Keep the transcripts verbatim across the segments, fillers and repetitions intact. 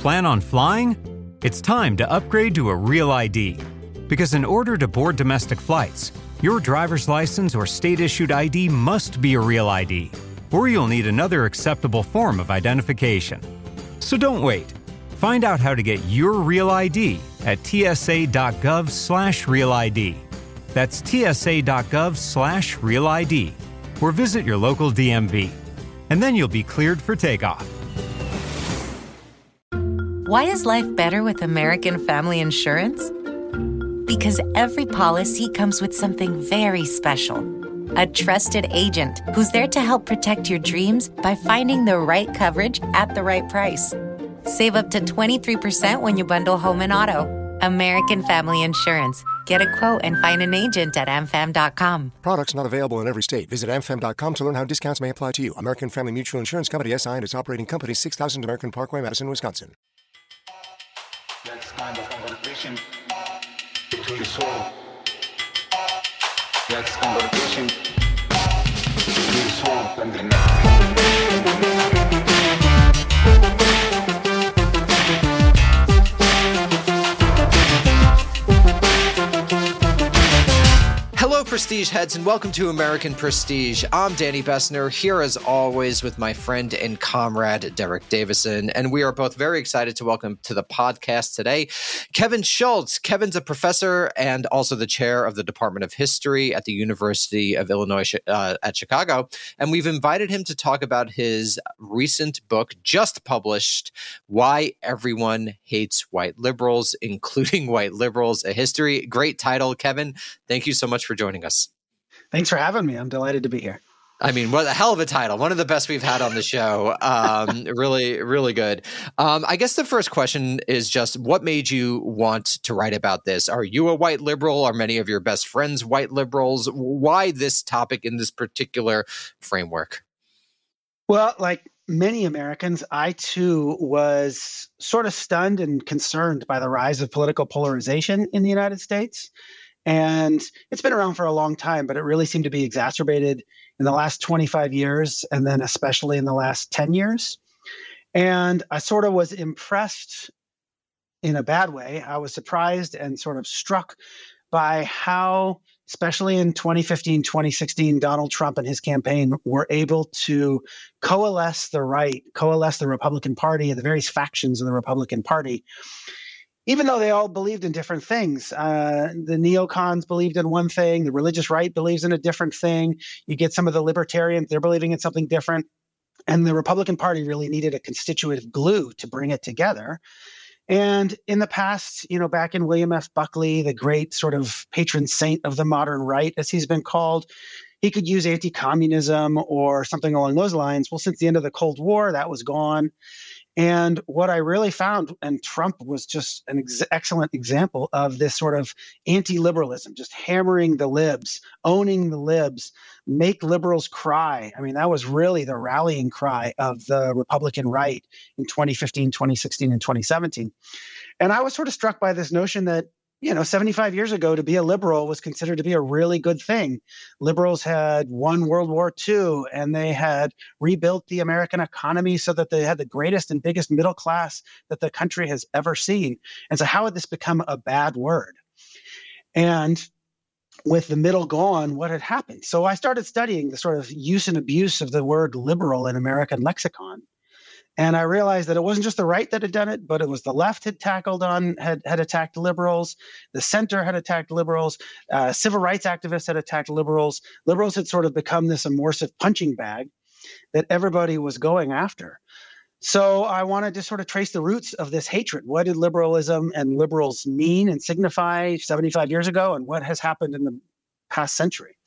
Plan on flying? It's time to upgrade to a Real I D. Because in order to board domestic flights, your driver's license or state-issued I D must be a Real I D, or you'll need another acceptable form of identification. So don't wait. Find out how to get your Real I D at tsa.gov slash Real ID. That's tsa.gov slash Real ID, or visit your local D M V. And then you'll be cleared for takeoff. Why is life better with American Family Insurance? Because every policy comes with something very special. A trusted agent who's there to help protect your dreams by finding the right coverage at the right price. Save up to twenty-three percent when you bundle home and auto. American Family Insurance. Get a quote and find an agent at a m fam dot com. Products not available in every state. Visit a m fam dot com to learn how discounts may apply to you. American Family Mutual Insurance Company, S I and its operating company, six thousand American Parkway, Madison, Wisconsin. That's kind of conversation between the soul. That's conversation between the soul and the mind. Hello, Prestige heads, and welcome to American Prestige. I'm Danny Bessner, here as always with my friend and comrade, Derek Davison, and we are both very excited to welcome to the podcast today Kevin Schultz. Kevin's a professor and also the chair of the Department of History at the University of Illinois uh, at Chicago, and we've invited him to talk about his recent book, just published, Why Everyone Hates White Liberals, Including White Liberals, a History. Great title, Kevin. Thank you so much for joining us. Thanks for having me. I'm delighted to be here. I mean, what a hell of a title. One of the best we've had on the show. Um, really, really good. Um, I guess the first question is just, what made you want to write about this? Are you a white liberal? Are many of your best friends white liberals? Why this topic in this particular framework? Well, like many Americans, I too was sort of stunned and concerned by the rise of political polarization in the United States. And it's been around for a long time, but it really seemed to be exacerbated in the last twenty-five years, and then especially in the last ten years. And I sort of was impressed in a bad way. I was surprised and sort of struck by how, especially in twenty fifteen, twenty sixteen, Donald Trump and his campaign were able to coalesce the right, coalesce the Republican Party and the various factions of the Republican Party, even though they all believed in different things. Uh, the neocons believed in one thing. The religious right believes in a different thing. You get some of the libertarians, they're believing in something different. And the Republican Party really needed a constitutive glue to bring it together. And in the past, you know, back in William F. Buckley, the great sort of patron saint of the modern right, as he's been called, he could use anti-communism or something along those lines. Well, since the end of the Cold War, that was gone. And what I really found, and Trump was just an ex- excellent example of this sort of anti-liberalism, just hammering the libs, owning the libs, make liberals cry. I mean, that was really the rallying cry of the Republican right in twenty fifteen, twenty sixteen, and twenty seventeen. And I was sort of struck by this notion that, you know, seventy-five years ago, to be a liberal was considered to be a really good thing. Liberals had won World War Two, and they had rebuilt the American economy so that they had the greatest and biggest middle class that the country has ever seen. And so how had this become a bad word? And with the middle gone, what had happened? So I started studying the sort of use and abuse of the word liberal in American lexicon. And I realized that it wasn't just the right that had done it, but it was the left had tackled on, had, had attacked liberals, the center had attacked liberals, uh, civil rights activists had attacked liberals. Liberals had sort of become this amorphic punching bag that everybody was going after. So I wanted to sort of trace the roots of this hatred. What did liberalism and liberals mean and signify seventy-five years ago, and what has happened in the past century?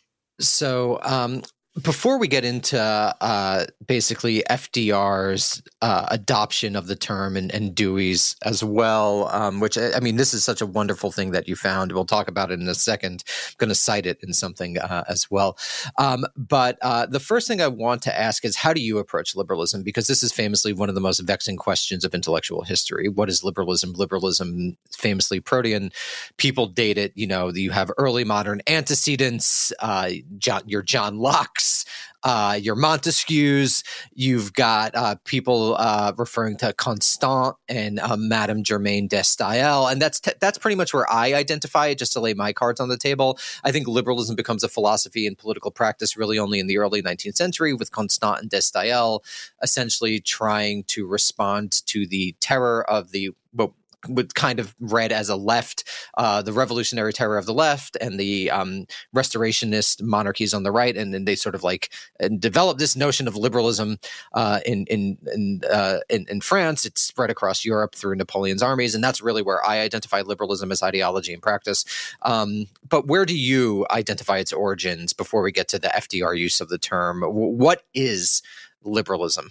So, um, before we get into uh, basically F D R's uh, adoption of the term and, and Dewey's as well, um, which, I mean, this is such a wonderful thing that you found. We'll talk about it in a second. I'm going to cite it in something uh, as well. Um, but uh, the first thing I want to ask is, how do you approach liberalism? Because this is famously one of the most vexing questions of intellectual history. What is liberalism? Liberalism, famously protean. People date it. You know, you have early modern antecedents, uh, John, your John Locke's, Locke's, uh, your Montesquieu's. You've got uh, people uh, referring to Constant and uh, Madame Germaine de Staël, and that's t- that's pretty much where I identify it. Just to lay my cards on the table, I think liberalism becomes a philosophy and political practice really only in the early nineteenth century, with Constant and de Staël essentially trying to respond to the terror of the what would kind of read as a left, uh, the revolutionary terror of the left, and the um, restorationist monarchies on the right, and then they sort of like and developed this notion of liberalism uh, in in in, uh, in in France. It's spread across Europe through Napoleon's armies, and that's really where I identify liberalism as ideology and practice. Um, but where do you identify its origins before we get to the F D R use of the term? What is liberalism?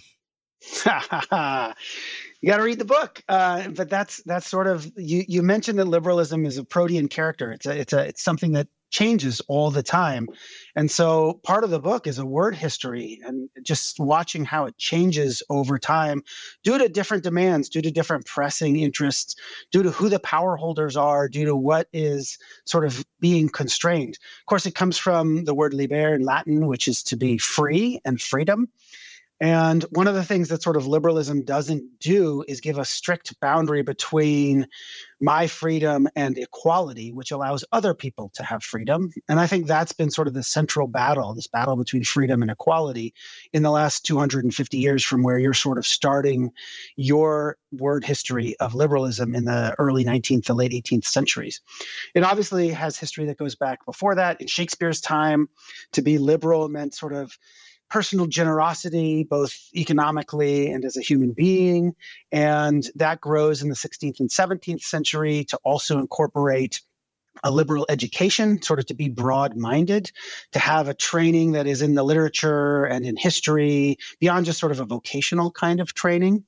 You got to read the book, uh, but that's that's sort of you. You mentioned that liberalism is a protean character. It's a it's a it's something that changes all the time, and so part of the book is a word history and just watching how it changes over time, due to different demands, due to different pressing interests, due to who the power holders are, due to what is sort of being constrained. Of course, it comes from the word liber in Latin, which is to be free and freedom. And one of the things that sort of liberalism doesn't do is give a strict boundary between my freedom and equality, which allows other people to have freedom. And I think that's been sort of the central battle, this battle between freedom and equality in the last two hundred fifty years, from where you're sort of starting your word history of liberalism in the early nineteenth to late eighteenth centuries. It obviously has history that goes back before that. In Shakespeare's time, to be liberal meant sort of personal generosity, both economically and as a human being. And that grows in the sixteenth and seventeenth century to also incorporate a liberal education, sort of to be broad-minded, to have a training that is in the literature and in history, beyond just sort of a vocational kind of training.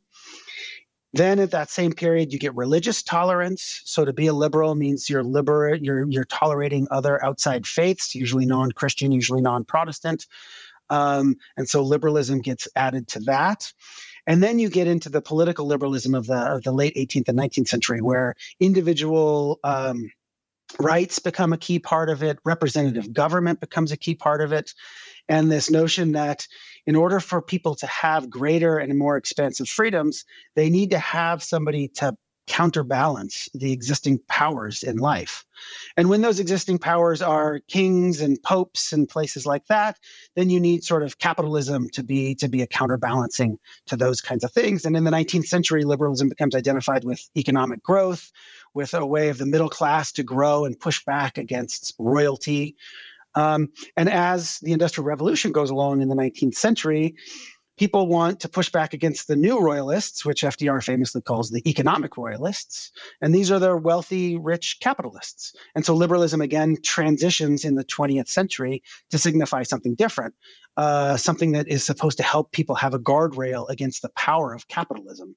Then at that same period, you get religious tolerance. So to be a liberal means you're liber- you're, you're tolerating other outside faiths, usually non-Christian, usually non-Protestant. Um, and so liberalism gets added to that. And then you get into the political liberalism of the, of the late eighteenth and nineteenth century, where individual um, rights become a key part of it, representative government becomes a key part of it, and this notion that in order for people to have greater and more expansive freedoms, they need to have somebody to counterbalance the existing powers in life. And when those existing powers are kings and popes and places like that, then you need sort of capitalism to be to be a counterbalancing to those kinds of things. And in the nineteenth century, liberalism becomes identified with economic growth, with a way of the middle class to grow and push back against royalty. Um, and as the Industrial Revolution goes along in the nineteenth century, people want to push back against the new royalists, which F D R famously calls the economic royalists. And these are the wealthy, rich capitalists. And so liberalism, again, transitions in the twentieth century to signify something different, uh, something that is supposed to help people have a guardrail against the power of capitalism.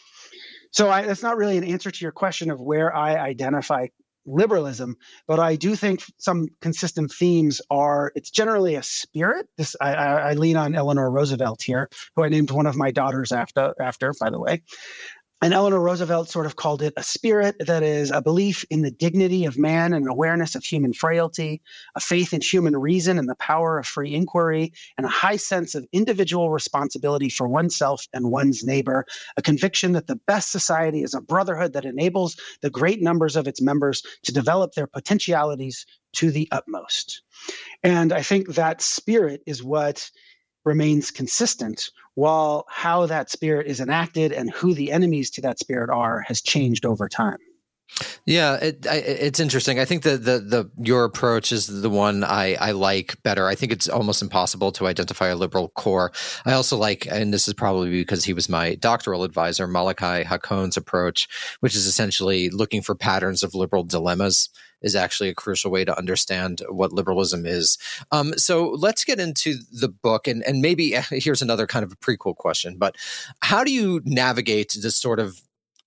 So I, that's not really an answer to your question of where I identify liberalism, but I do think some consistent themes are, it's generally a spirit. This I, I, I lean on Eleanor Roosevelt here, who I named one of my daughters after, after, by the way. And Eleanor Roosevelt sort of called it a spirit that is a belief in the dignity of man and awareness of human frailty, a faith in human reason and the power of free inquiry, and a high sense of individual responsibility for oneself and one's neighbor, a conviction that the best society is a brotherhood that enables the great numbers of its members to develop their potentialities to the utmost. And I think that spirit is what remains consistent, while how that spirit is enacted and who the enemies to that spirit are has changed over time. Yeah, it, I, it's interesting. I think that the the your approach is the one I, I like better. I think it's almost impossible to identify a liberal core. I also like, and this is probably because he was my doctoral advisor, Malachi Hakon's approach, which is essentially looking for patterns of liberal dilemmas, is actually a crucial way to understand what liberalism is. Um, so let's get into the book, and and maybe here's another kind of a prequel question, but how do you navigate this sort of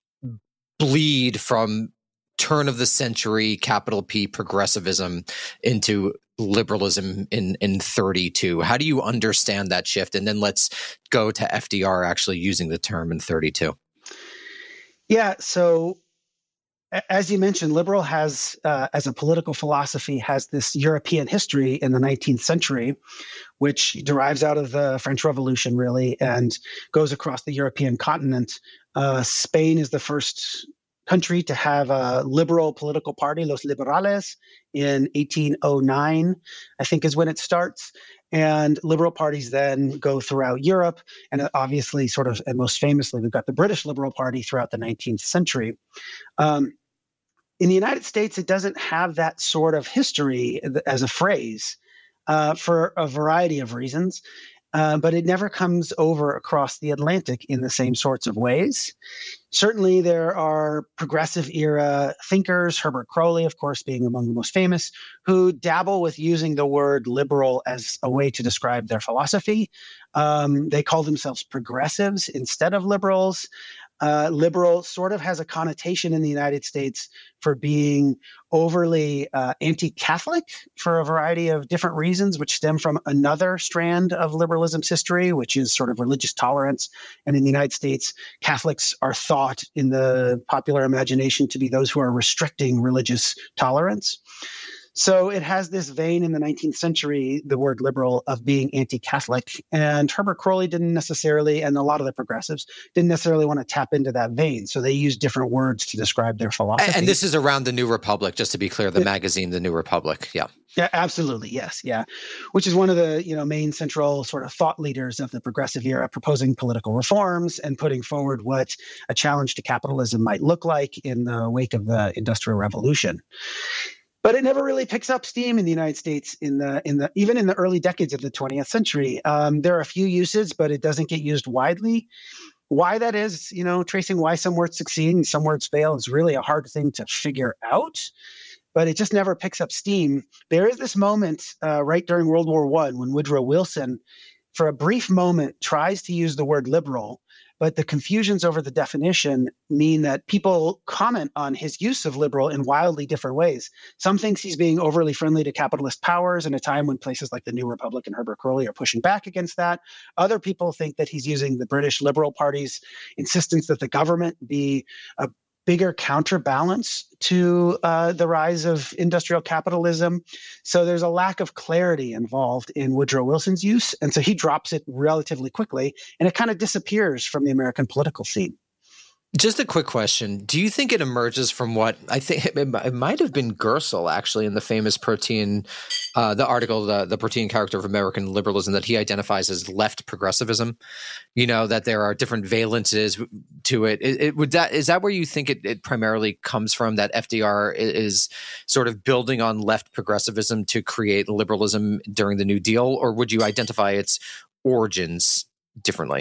bleed from turn of the century, capital P, progressivism into liberalism in, in thirty-two? How do you understand that shift? And then let's go to F D R actually using the term in thirty-two. Yeah, so as you mentioned, liberal has, uh, as a political philosophy, has this European history in the nineteenth century, which derives out of the French Revolution, really, and goes across the European continent. Uh, Spain is the first country to have a liberal political party, Los Liberales, in eighteen oh nine, I think is when it starts. And liberal parties then go throughout Europe. And obviously, sort of, and most famously, we've got the British Liberal Party throughout the nineteenth century. Um, in the United States, it doesn't have that sort of history as a phrase uh, for a variety of reasons. Uh, but it never comes over across the Atlantic in the same sorts of ways. Certainly, there are progressive era thinkers, Herbert Croly, of course, being among the most famous, who dabble with using the word liberal as a way to describe their philosophy. Um, they call themselves progressives instead of liberals. Uh, liberal sort of has a connotation in the United States for being overly uh, anti-Catholic for a variety of different reasons, which stem from another strand of liberalism's history, which is sort of religious tolerance. And in the United States, Catholics are thought in the popular imagination to be those who are restricting religious tolerance. So it has this vein in the nineteenth century, the word liberal, of being anti-Catholic. And Herbert Croly didn't necessarily, and a lot of the progressives, didn't necessarily want to tap into that vein. So they used different words to describe their philosophy. And this is around the New Republic, just to be clear, the it, magazine, The New Republic. Yeah. Yeah, absolutely. Yes. Yeah. Which is one of the, you know, main central sort of thought leaders of the progressive era, proposing political reforms and putting forward what a challenge to capitalism might look like in the wake of the Industrial Revolution. But it never really picks up steam in the United States in the in the even in the early decades of the twentieth century. Um, there are a few uses, but it doesn't get used widely. Why that is, you know, tracing why some words succeed and some words fail is really a hard thing to figure out. But it just never picks up steam. There is this moment uh, right during World War One when Woodrow Wilson, for a brief moment, tries to use the word liberal. But the confusions over the definition mean that people comment on his use of liberal in wildly different ways. Some thinks he's being overly friendly to capitalist powers in a time when places like the New Republic and Herbert Croly are pushing back against that. Other people think that he's using the British Liberal Party's insistence that the government be a bigger counterbalance to uh, the rise of industrial capitalism. So there's a lack of clarity involved in Woodrow Wilson's use. And so he drops it relatively quickly, and it kind of disappears from the American political scene. Just a quick question. Do you think it emerges from what I think it, it might have been Gersel, actually, in the famous Protean, uh, the article, the, the Protean Character of American Liberalism, that he identifies as left progressivism? You know, that there are different valences to it. It, it would that is that where you think it, it primarily comes from, that F D R is sort of building on left progressivism to create liberalism during the New Deal? Or would you identify its origins differently?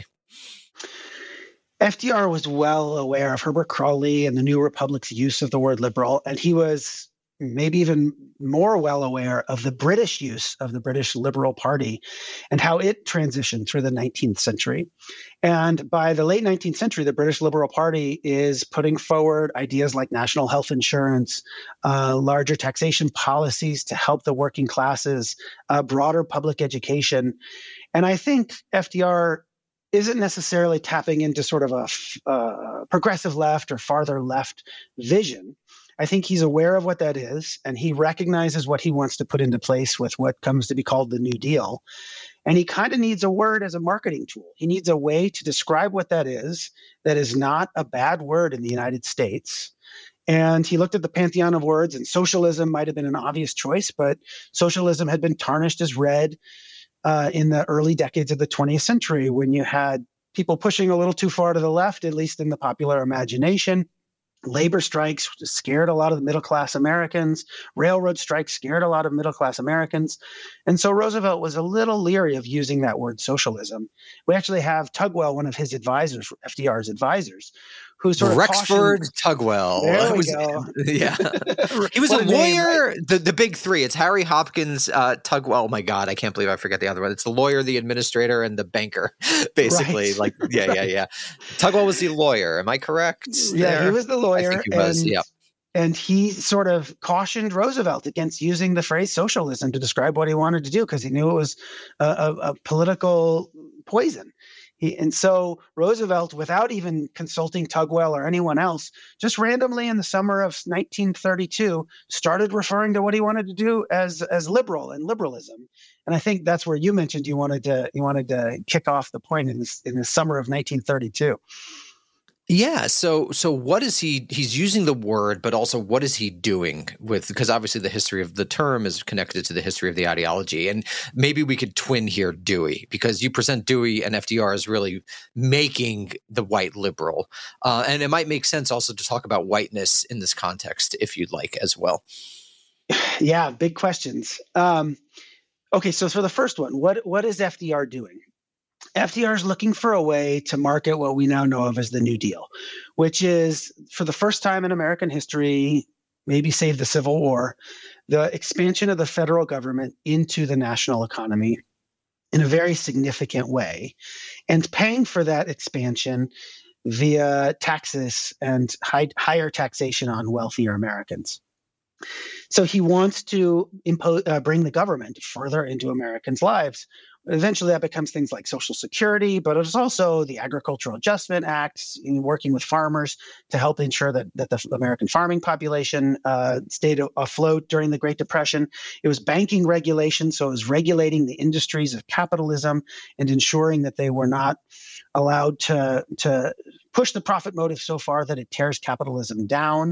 F D R was well aware of Herbert Croly and the New Republic's use of the word liberal, and he was maybe even more well aware of the British use of the British Liberal Party and how it transitioned through the nineteenth century. And by the late nineteenth century, the British Liberal Party is putting forward ideas like national health insurance, uh, larger taxation policies to help the working classes, uh, broader public education. And I think F D R isn't necessarily tapping into sort of a uh, progressive left or farther left vision. I think he's aware of what that is, and he recognizes what he wants to put into place with what comes to be called the New Deal. And he kind of needs a word as a marketing tool. He needs a way to describe what that is, that is not a bad word in the United States. And he looked at the pantheon of words, and socialism might have been an obvious choice, but socialism had been tarnished as red Uh, in the early decades of the twentieth century, when you had people pushing a little too far to the left, at least in the popular imagination. Labor strikes scared a lot of the middle-class Americans. Railroad strikes scared a lot of middle-class Americans. And so Roosevelt was a little leery of using that word socialism. We actually have Tugwell, one of his advisors, F D R's advisors, who sort of Rexford cautioned, Tugwell. There we was, go. Yeah. He was What a a name, lawyer. right? The the big three. It's Harry Hopkins, uh, Tugwell. Oh my God, I can't believe I forget the other one. It's the lawyer, the administrator, and the banker, basically. Right. Like, yeah, right. yeah, yeah. Tugwell was the lawyer. Am I correct? Yeah, there? he was the lawyer. I think he was, and, yeah. And he sort of cautioned Roosevelt against using the phrase socialism to describe what he wanted to do, because he knew it was a, a, a political poison. He, and so Roosevelt, without even consulting Tugwell or anyone else, just randomly in the summer of nineteen thirty-two started referring to what he wanted to do as as liberal and liberalism. And I think that's where you mentioned you wanted to you wanted to kick off the point in this, in the summer of nineteen thirty-two. Yeah. So, so what is he, he's using the word, but also what is he doing with, because obviously the history of the term is connected to the history of the ideology. And maybe we could twin here Dewey, because you present Dewey and F D R as really making the white liberal. Uh, and it might make sense also to talk about whiteness in this context, if you'd like as well. Yeah. Big questions. Um, okay. So for the first one, what, what is F D R doing? F D R is looking for a way to market what we now know of as the New Deal, which is, for the first time in American history, maybe save the Civil War, the expansion of the federal government into the national economy in a very significant way, and paying for that expansion via taxes and high, higher taxation on wealthier Americans. So he wants to impose, uh, bring the government further into Americans' lives. Eventually, that becomes things like Social Security, but it's also the Agricultural Adjustment Act, working with farmers to help ensure that, that the American farming population uh, stayed afloat during the Great Depression. It was banking regulation, so it was regulating the industries of capitalism and ensuring that they were not allowed to, to push the profit motive so far that it tears capitalism down.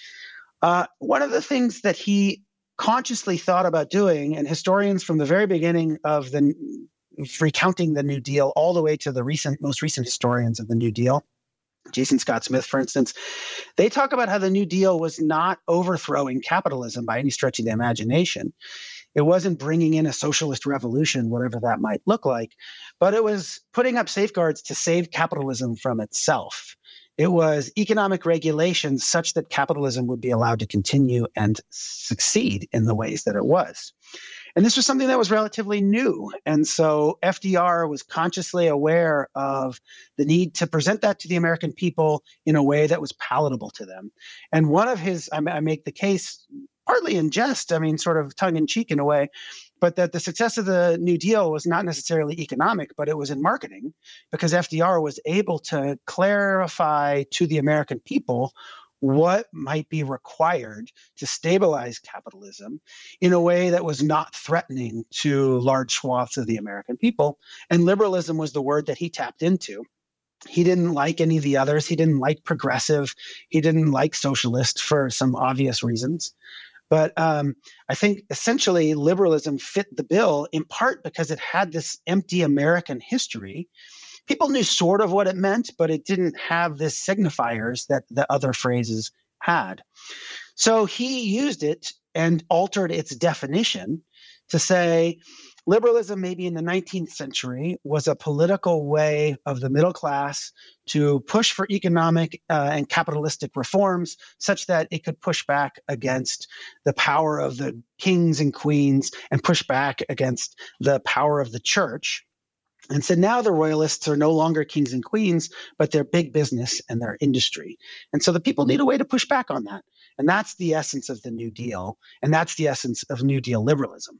Uh, one of the things that he consciously thought about doing, and historians from the very beginning of the recounting the New Deal all the way to the recent, most recent historians of the New Deal, Jason Scott Smith, for instance, they talk about how the New Deal was not overthrowing capitalism by any stretch of the imagination. It wasn't bringing in a socialist revolution, whatever that might look like, but it was putting up safeguards to save capitalism from itself. It was economic regulations such that capitalism would be allowed to continue and succeed in the ways that it was. And this was something that was relatively new. And so F D R was consciously aware of the need to present that to the American people in a way that was palatable to them. And one of his, I make the case partly in jest, I mean, sort of tongue in cheek in a way, but that the success of the New Deal was not necessarily economic, but it was in marketing, because F D R was able to clarify to the American people what might be required to stabilize capitalism in a way that was not threatening to large swaths of the American people. And liberalism was the word that he tapped into. He didn't like any of the others. He didn't like progressive. He didn't like socialist for some obvious reasons. But um, I think essentially liberalism fit the bill in part because it had this empty American history. People knew sort of what it meant, but it didn't have the signifiers that the other phrases had. So he used it and altered its definition to say liberalism maybe in the nineteenth century was a political way of the middle class to push for economic uh, and capitalistic reforms such that it could push back against the power of the kings and queens and push back against the power of the church. And so now the royalists are no longer kings and queens, but they're big business and they're industry. And so the people need a way to push back on that. And that's the essence of the New Deal. And that's the essence of New Deal liberalism.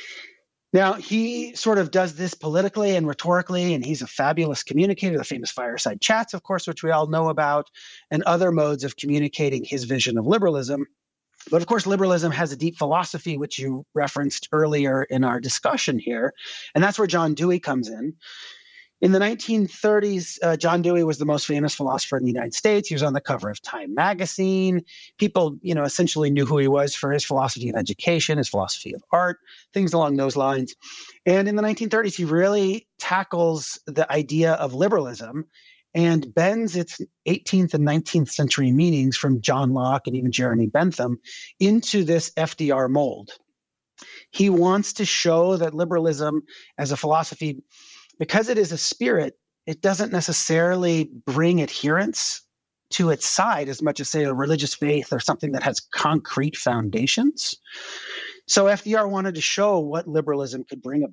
Now, he sort of does this politically and rhetorically, and he's a fabulous communicator, the famous fireside chats, of course, which we all know about, and other modes of communicating his vision of liberalism. But of course, liberalism has a deep philosophy, which you referenced earlier in our discussion here. And that's where John Dewey comes in. In the nineteen thirties, uh, John Dewey was the most famous philosopher in the United States. He was on the cover of Time magazine. People, you know, essentially knew who he was for his philosophy of education, his philosophy of art, things along those lines. And in the nineteen thirties, he really tackles the idea of liberalism and bends its eighteenth and nineteenth century meanings from John Locke and even Jeremy Bentham into this F D R mold. He wants to show that liberalism as a philosophy, because it is a spirit, it doesn't necessarily bring adherents to its side as much as, say, a religious faith or something that has concrete foundations. So F D R wanted to show what liberalism could bring about,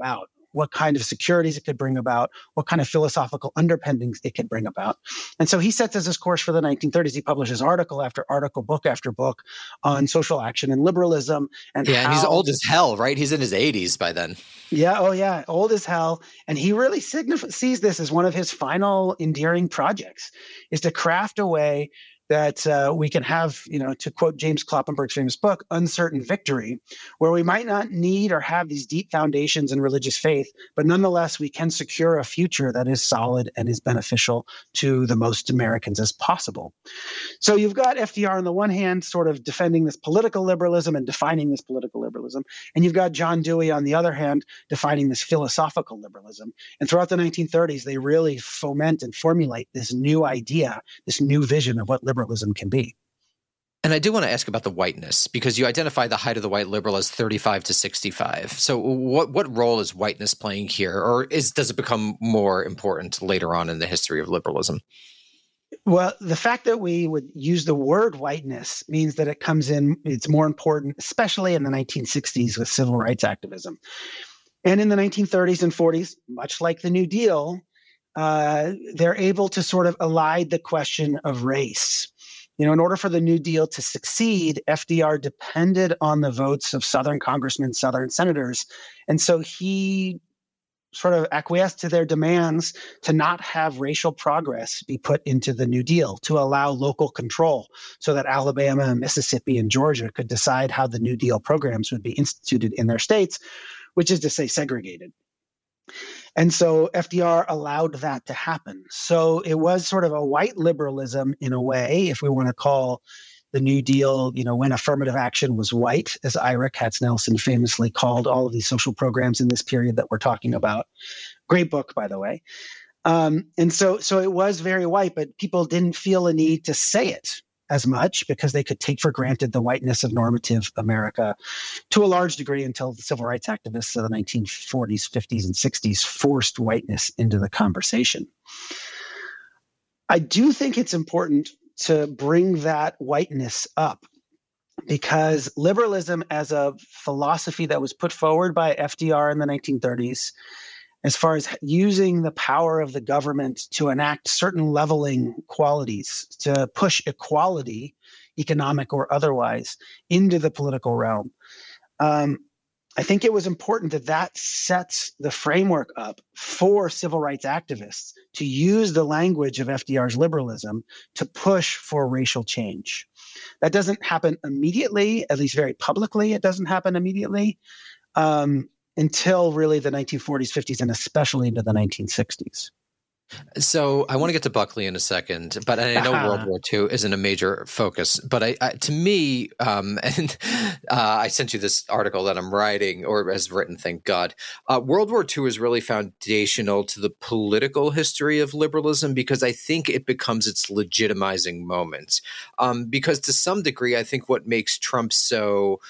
what kind of securities it could bring about, what kind of philosophical underpinnings it could bring about. And so he sets as his course for the nineteen thirties. He publishes article after article, book after book on social action and liberalism. And yeah, how, and he's old as hell, right? He's in his eighties by then. Yeah, oh yeah, old as hell. And he really signif- sees this as one of his final endearing projects, is to craft a way that uh, we can have, you know, to quote James Kloppenberg's famous book, Uncertain Victory, where we might not need or have these deep foundations in religious faith, but nonetheless, we can secure a future that is solid and is beneficial to the most Americans as possible. So you've got F D R on the one hand, sort of defending this political liberalism and defining this political liberalism, and you've got John Dewey on the other hand, defining this philosophical liberalism. And throughout the nineteen thirties, they really foment and formulate this new idea, this new vision of what liberalism liberalism can be. And I do want to ask about the whiteness, because you identify the height of the white liberal as thirty-five to sixty-five. So what what role is whiteness playing here, or is does it become more important later on in the history of liberalism? Well, the fact that we would use the word whiteness means that it comes in, it's more important, especially in the nineteen sixties with civil rights activism. And in the nineteen thirties and forties, much like the New Deal, uh, they're able to sort of elide the question of race. You know, in order for the New Deal to succeed, F D R depended on the votes of Southern congressmen, Southern senators. And so he sort of acquiesced to their demands to not have racial progress be put into the New Deal, to allow local control so that Alabama and Mississippi and Georgia could decide how the New Deal programs would be instituted in their states, which is to say segregated. And so F D R allowed that to happen. So it was sort of a white liberalism in a way, if we want to call the New Deal, you know, when affirmative action was white, as Ira Katznelson famously called all of these social programs in this period that we're talking about. Great book, by the way. Um, and so, so it was very white, but people didn't feel a need to say it as much because they could take for granted the whiteness of normative America to a large degree until the civil rights activists of the nineteen forties, fifties, and sixties forced whiteness into the conversation. I do think it's important to bring that whiteness up because liberalism as a philosophy that was put forward by F D R in the nineteen thirties, as far as using the power of the government to enact certain leveling qualities, to push equality, economic or otherwise, into the political realm. Um, I think it was important that that sets the framework up for civil rights activists to use the language of F D R's liberalism to push for racial change. That doesn't happen immediately, at least very publicly, it doesn't happen immediately. Um, until really the nineteen forties, fifties, and especially into the nineteen sixties. So I want to get to Buckley in a second, but I know World War Two isn't a major focus. But I, I to me, um, and uh, I sent you this article that I'm writing, or has written, thank God. Uh, World War Two is really foundational to the political history of liberalism because I think it becomes its legitimizing moment. Um, because to some degree, I think what makes Trump so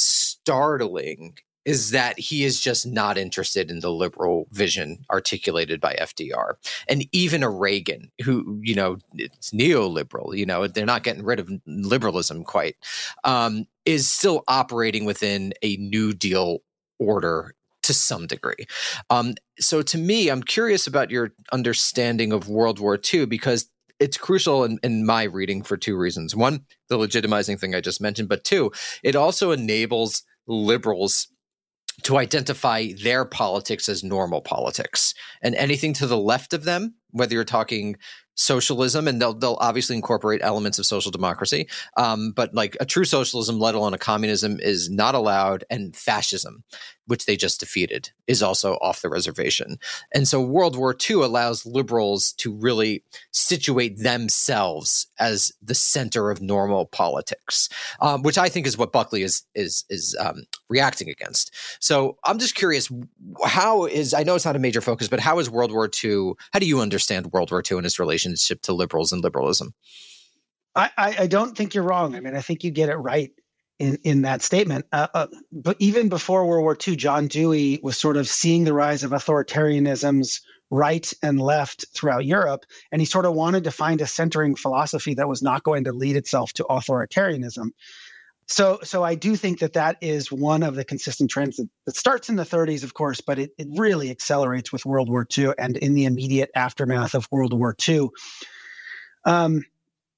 startling is that he is just not interested in the liberal vision articulated by F D R. And even a Reagan, who, you know, it's neoliberal, you know, they're not getting rid of liberalism quite, um, is still operating within a New Deal order to some degree. Um, so to me, I'm curious about your understanding of World War Two because it's crucial in, in my reading for two reasons. One, the legitimizing thing I just mentioned, but two, it also enables liberals to identify their politics as normal politics. And anything to the left of them, whether you're talking socialism, and they'll they'll obviously incorporate elements of social democracy, um, but like a true socialism, let alone a communism, is not allowed, and fascism, which they just defeated, is also off the reservation. And so World War Two allows liberals to really situate themselves as the center of normal politics, um, which I think is what Buckley is is is um, reacting against. So I'm just curious, how is, I know it's not a major focus, but how is World War Two, how do you understand World War Two and its relationship to liberals and liberalism? I, I don't think you're wrong. I mean, I think you get it right in, in that statement. Uh, uh, but even before World War Two, John Dewey was sort of seeing the rise of authoritarianisms right and left throughout Europe. And he sort of wanted to find a centering philosophy that was not going to lead itself to authoritarianism. So, so I do think that that is one of the consistent trends that, that starts in the thirties, of course, but it, it really accelerates with World War Two and in the immediate aftermath of World War Two. Um,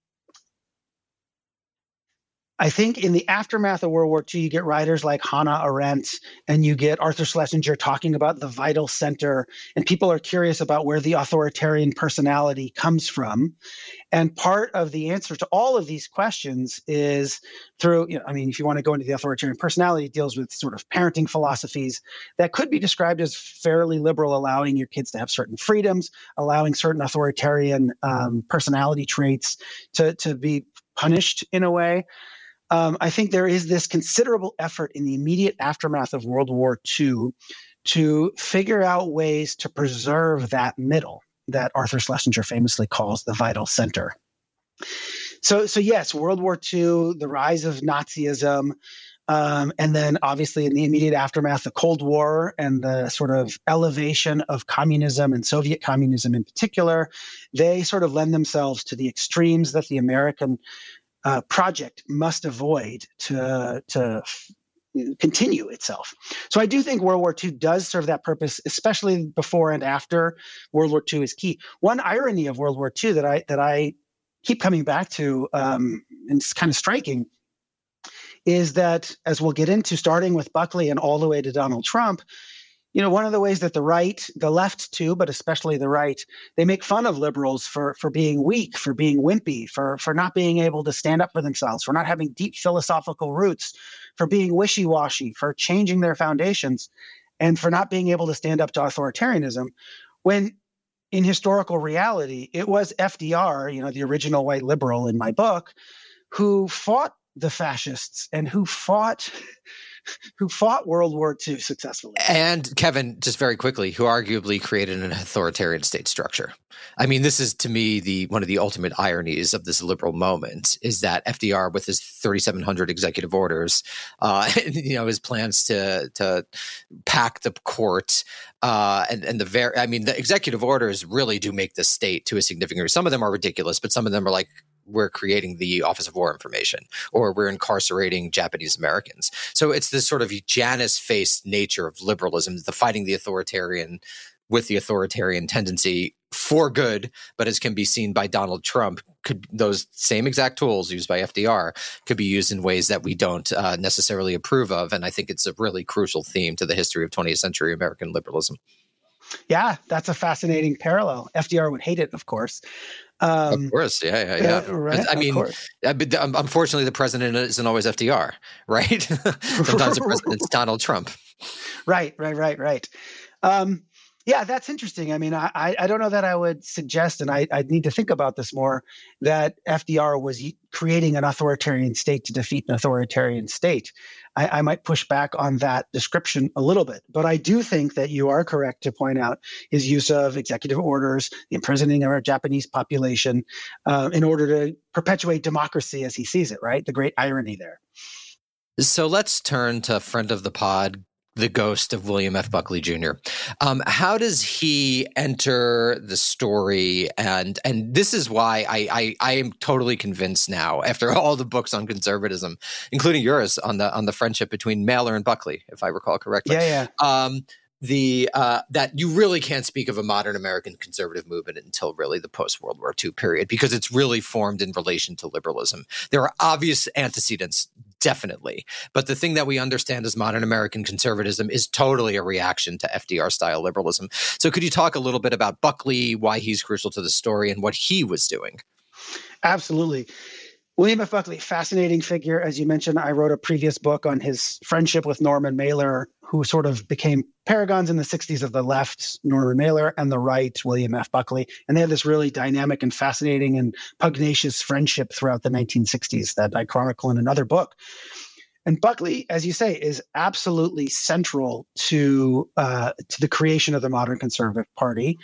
I think in the aftermath of World War Two, you get writers like Hannah Arendt and you get Arthur Schlesinger talking about the vital center, and people are curious about where the authoritarian personality comes from. And part of the answer to all of these questions is through, you know, I mean, if you want to go into the authoritarian personality, it deals with sort of parenting philosophies that could be described as fairly liberal, allowing your kids to have certain freedoms, allowing certain authoritarian um, personality traits to, to be punished in a way. Um, I think there is this considerable effort in the immediate aftermath of World War Two to figure out ways to preserve that middle that Arthur Schlesinger famously calls the vital center. So, so yes, World War Two, the rise of Nazism, um, and then obviously in the immediate aftermath, the Cold War and the sort of elevation of communism and Soviet communism in particular, they sort of lend themselves to the extremes that the American Uh, project must avoid to to continue itself. So I do think World War Two does serve that purpose, especially before and after World War Two is key. One irony of World War Two that I that I keep coming back to, um, and it's kind of striking, is that as we'll get into, starting with Buckley and all the way to Donald Trump, you know, one of the ways that the right, the left too, but especially the right, they make fun of liberals for for being weak, for being wimpy, for for not being able to stand up for themselves, for not having deep philosophical roots, for being wishy-washy, for changing their foundations, and for not being able to stand up to authoritarianism. When in historical reality, it was F D R, you know, the original white liberal in my book, who fought the fascists and who fought who fought World War Two successfully. And Kevin, just very quickly, who arguably created an authoritarian state structure. I mean, this is to me the one of the ultimate ironies of this liberal moment is that F D R, with his thirty-seven hundred executive orders, uh, and, you know, his plans to to pack the court, uh, and and the very, I mean, the executive orders really do make the state to a significant degree. Some of them are ridiculous, but some of them are like, we're creating the Office of War Information, or we're incarcerating Japanese Americans. So it's this sort of Janus-faced nature of liberalism, the fighting the authoritarian with the authoritarian tendency for good, but as can be seen by Donald Trump, could those same exact tools used by F D R could be used in ways that we don't uh, necessarily approve of. And I think it's a really crucial theme to the history of twentieth century American liberalism. Yeah, that's a fascinating parallel. F D R would hate it, of course. Um, of course, yeah, yeah, yeah. Uh, right, I mean, uh, unfortunately, the president isn't always F D R, right? Sometimes the president's Donald Trump. Right, right, right, right. Um, yeah, that's interesting. I mean, I, I don't know that I would suggest, and I, I need to think about this more, that F D R was creating an authoritarian state to defeat an authoritarian state. I, I might push back on that description a little bit, but I do think that you are correct to point out his use of executive orders, the imprisoning of our Japanese population, uh, in order to perpetuate democracy as he sees it, right? The great irony there. So let's turn to friend of the pod, the ghost of William F. Buckley Junior Um, how does he enter the story? And and this is why I, I I am totally convinced now, after all the books on conservatism, including yours on the on the friendship between Mailer and Buckley, if I recall correctly. Yeah, yeah. Um, the uh, that you really can't speak of a modern American conservative movement until really the post-World War Two period, because it's really formed in relation to liberalism. There are obvious antecedents, definitely, but the thing that we understand as modern American conservatism is totally a reaction to F D R-style liberalism. So could you talk a little bit about Buckley, why he's crucial to the story, and what he was doing? Absolutely. William F. Buckley, fascinating figure. As you mentioned, I wrote a previous book on his friendship with Norman Mailer, who sort of became paragons in the sixties of the left, Norman Mailer, and the right, William F. Buckley. And they had this really dynamic and fascinating and pugnacious friendship throughout the nineteen sixties that I chronicle in another book. And Buckley, as you say, is absolutely central to uh, to the creation of the modern conservative party.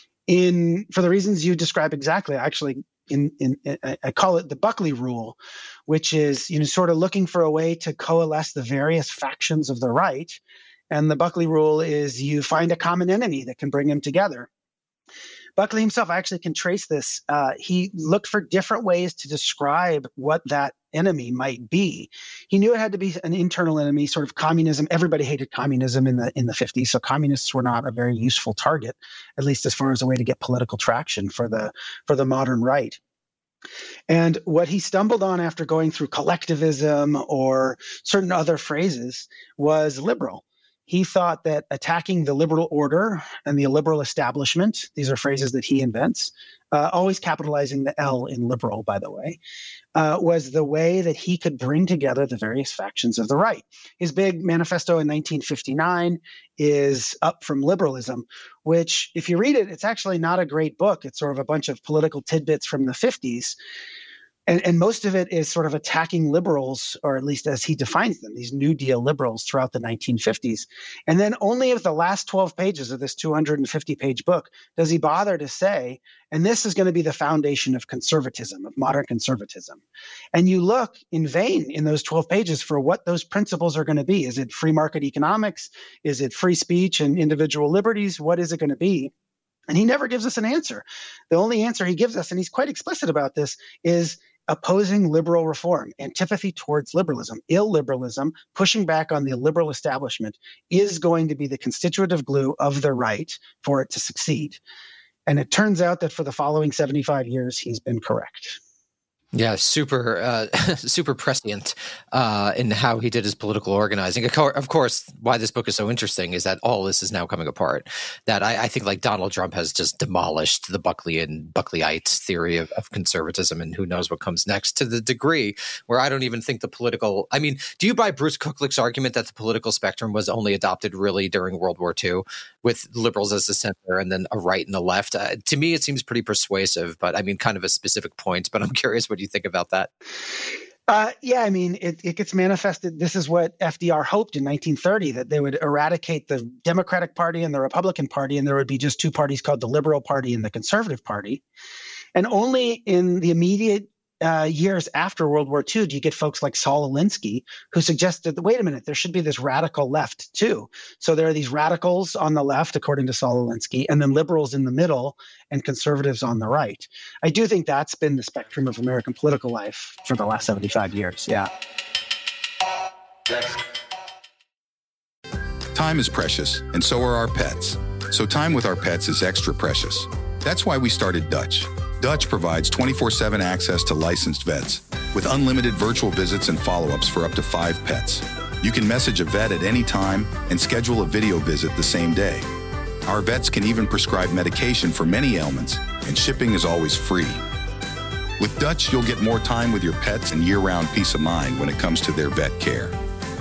In for the reasons you describe exactly, actually. In, in, I call it the Buckley rule, which is, you know, sort of looking for a way to coalesce the various factions of the right. And the Buckley rule is you find a common enemy that can bring them together. Buckley himself, I actually can trace this. Uh, he looked for different ways to describe what that enemy might be. He knew it had to be an internal enemy, sort of communism. Everybody hated communism in the in the fifties, so communists were not a very useful target, at least as far as a way to get political traction for the for the modern right. And what he stumbled on after going through collectivism or certain other phrases was liberal. He thought that attacking the liberal order and the liberal establishment, these are phrases that he invents, uh, always capitalizing the L in liberal, by the way, uh, was the way that he could bring together the various factions of the right. His big manifesto in nineteen fifty-nine is Up from Liberalism, which, if you read it, it's actually not a great book. It's sort of a bunch of political tidbits from the fifties. And, and most of it is sort of attacking liberals, or at least as he defines them, these New Deal liberals throughout the nineteen fifties. And then only of the last twelve pages of this two hundred fifty page book does he bother to say, and this is going to be the foundation of conservatism, of modern conservatism. And you look in vain in those twelve pages for what those principles are going to be. Is it free market economics? Is it free speech and individual liberties? What is it going to be? And he never gives us an answer. The only answer he gives us, and he's quite explicit about this, is opposing liberal reform, antipathy towards liberalism, illiberalism, pushing back on the liberal establishment is going to be the constitutive glue of the right for it to succeed. And it turns out that for the following seventy-five years, he's been correct. Yeah, super, uh, super prescient uh, in how he did his political organizing. Of course, why this book is so interesting is that all this is now coming apart. That I, I think, like Donald Trump has just demolished the Buckleyan, Buckleyite theory of, of conservatism, and who knows what comes next. To the degree where I don't even think the political. I mean, do you buy Bruce Kulick's argument that the political spectrum was only adopted really during World War Two, with liberals as the center and then a right and a left? Uh, to me, it seems pretty persuasive, but I mean, kind of a specific point. But I'm curious what do you think about that? Uh, yeah, I mean, it, it gets manifested. This is what F D R hoped in nineteen thirty, that they would eradicate the Democratic Party and the Republican Party, and there would be just two parties called the Liberal Party and the Conservative Party. And only in the immediate uh, years after World War Two do you get folks like Saul Alinsky, who suggested that, wait a minute, there should be this radical left too. So there are these radicals on the left, according to Saul Alinsky, and then liberals in the middle and conservatives on the right. I do think that's been the spectrum of American political life for the last seventy-five years. Yeah. Time is precious, and so are our pets. So time with our pets is extra precious. That's why we started Dutch. Dutch provides twenty-four seven access to licensed vets with unlimited virtual visits and follow-ups for up to five pets. You can message a vet at any time and schedule a video visit the same day. Our vets can even prescribe medication for many ailments, and shipping is always free. With Dutch, you'll get more time with your pets and year-round peace of mind when it comes to their vet care.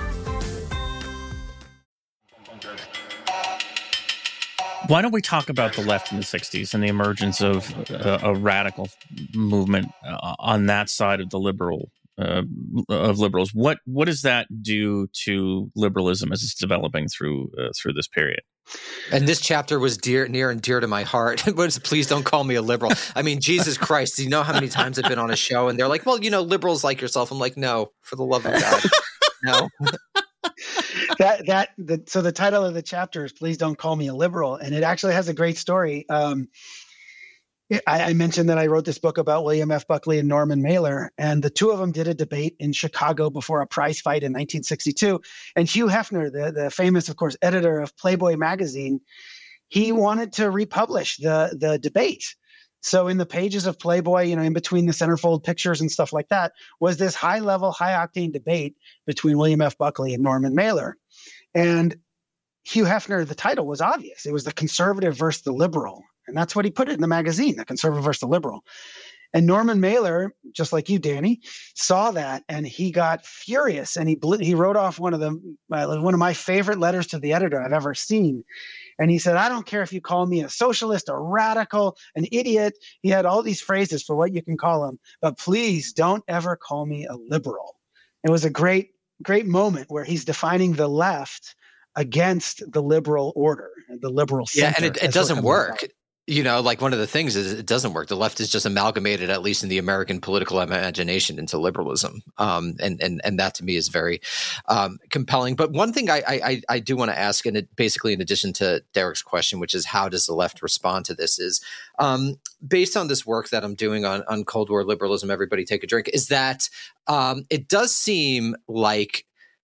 Why don't we talk about the left in the sixties and the emergence of uh, a radical movement uh, on that side of the liberal uh, of liberals? What what does that do to liberalism as it's developing through uh, through this period? And this chapter was dear, near and dear to my heart. Was, please don't call me a liberal. I mean, Jesus Christ, do you know how many times I've been on a show and they're like, well, you know, liberals like yourself. I'm like, no, for the love of God, no. that that the, so the title of the chapter is "Please Don't Call Me a Liberal," and it actually has a great story. Um, I, I mentioned that I wrote this book about William F. Buckley and Norman Mailer, and the two of them did a debate in Chicago before a prize fight in nineteen sixty-two. And Hugh Hefner, the, the famous, of course, editor of Playboy magazine, he wanted to republish the the debate. So in the pages of Playboy, you know, in between the centerfold pictures and stuff like that, was this high-level, high-octane debate between William F. Buckley and Norman Mailer. And Hugh Hefner, the title was obvious. It was the conservative versus the liberal. And that's what he put it in the magazine, the conservative versus the liberal. And Norman Mailer, just like you, Danny, saw that and he got furious. And he ble- he wrote off one of the uh, one of my favorite letters to the editor I've ever seen. And he said, I don't care if you call me a socialist, a radical, an idiot. He had all these phrases for what you can call him, but please don't ever call me a liberal. It was a great, great moment where he's defining the left against the liberal order, the liberal center. Yeah, and it, it doesn't work. you know, like one of the things is it doesn't work. The left is just amalgamated, at least in the American political imagination, into liberalism. Um, and, and, and that to me is very um, compelling. But one thing I, I, I do want to ask, and it basically in addition to Derek's question, which is how does the left respond to this, is um, based on this work that I'm doing on, on Cold War liberalism, everybody take a drink, is that um, it does seem like,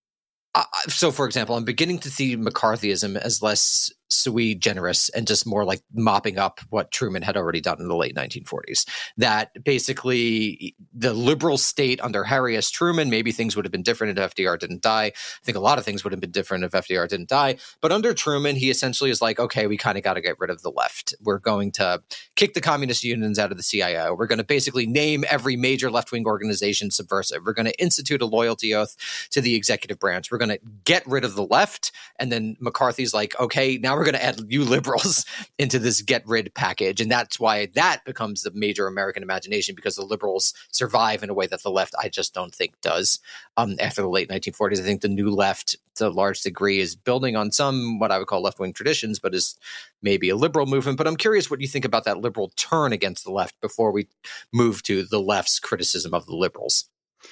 uh, so for example, I'm beginning to see McCarthyism as less sui generis and just more like mopping up what Truman had already done in the late nineteen forties. That basically the liberal state under Harry S. Truman, maybe things would have been different if F D R didn't die. I think a lot of things would have been different if F D R didn't die. But under Truman, he essentially is like, okay, we kind of got to get rid of the left. We're going to kick the communist unions out of the C I O. We're going to basically name every major left-wing organization subversive. We're going to institute a loyalty oath to the executive branch. We're going to get rid of the left. And then McCarthy's like, okay, now we're going to add you liberals into this get rid package. And that's why that becomes the major American imagination, because the liberals survive in a way that the left, I just don't think does. Um, after the late nineteen forties, I think the new left, to a large degree, is building on some what I would call left-wing traditions, but is maybe a liberal movement. But I'm curious what you think about that liberal turn against the left before we move to the left's criticism of the liberals.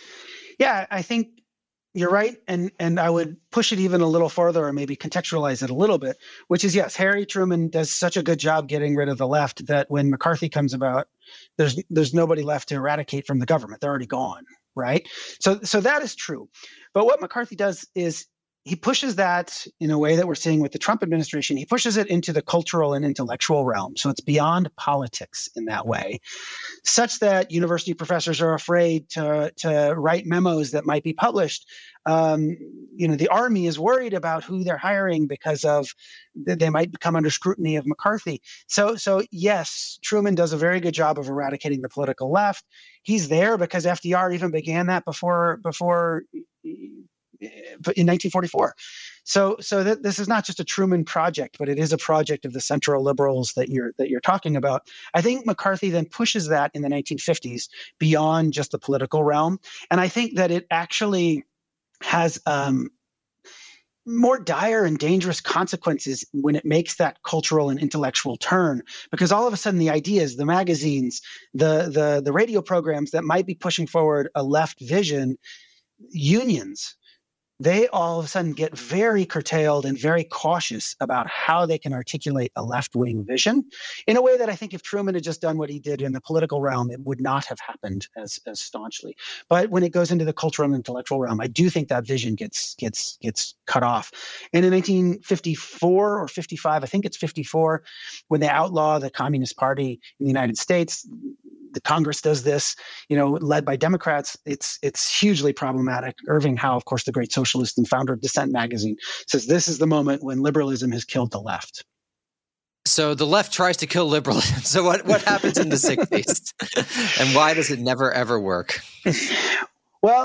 Yeah, I think you're right. And and I would push it even a little further, or maybe contextualize it a little bit, which is, yes, Harry Truman does such a good job getting rid of the left that when McCarthy comes about, there's there's nobody left to eradicate from the government. They're already gone, right? So so that is true. But what McCarthy does is he pushes that in a way that we're seeing with the Trump administration. He pushes it into the cultural and intellectual realm. So it's beyond politics in that way, such that university professors are afraid to, to write memos that might be published. Um, you know, the army is worried about who they're hiring because of they might come under scrutiny of McCarthy. So, so yes, Truman does a very good job of eradicating the political left. He's there because F D R even began that before before. in nineteen forty-four. So so that this is not just a Truman project, but it is a project of the central liberals that you're that you're talking about. I think McCarthy then pushes that in the nineteen fifties beyond just the political realm. And I think that it actually has um, more dire and dangerous consequences when it makes that cultural and intellectual turn, because all of a sudden the ideas, the magazines, the the the radio programs that might be pushing forward a left vision, unions, they all of a sudden get very curtailed and very cautious about how they can articulate a left-wing vision in a way that I think if Truman had just done what he did in the political realm, it would not have happened as, as staunchly. But when it goes into the cultural and intellectual realm, I do think that vision gets gets gets cut off. And in nineteen fifty-four or fifty-five, I think it's fifty-four, when they outlaw the Communist Party in the United States, the Congress does this, you know, led by Democrats. It's it's hugely problematic. Irving Howe, of course, the great socialist and founder of Dissent magazine, says this is the moment when liberalism has killed the left. So the left tries to kill liberalism. So what, what happens in the sixties? And why does it never, ever work? Well,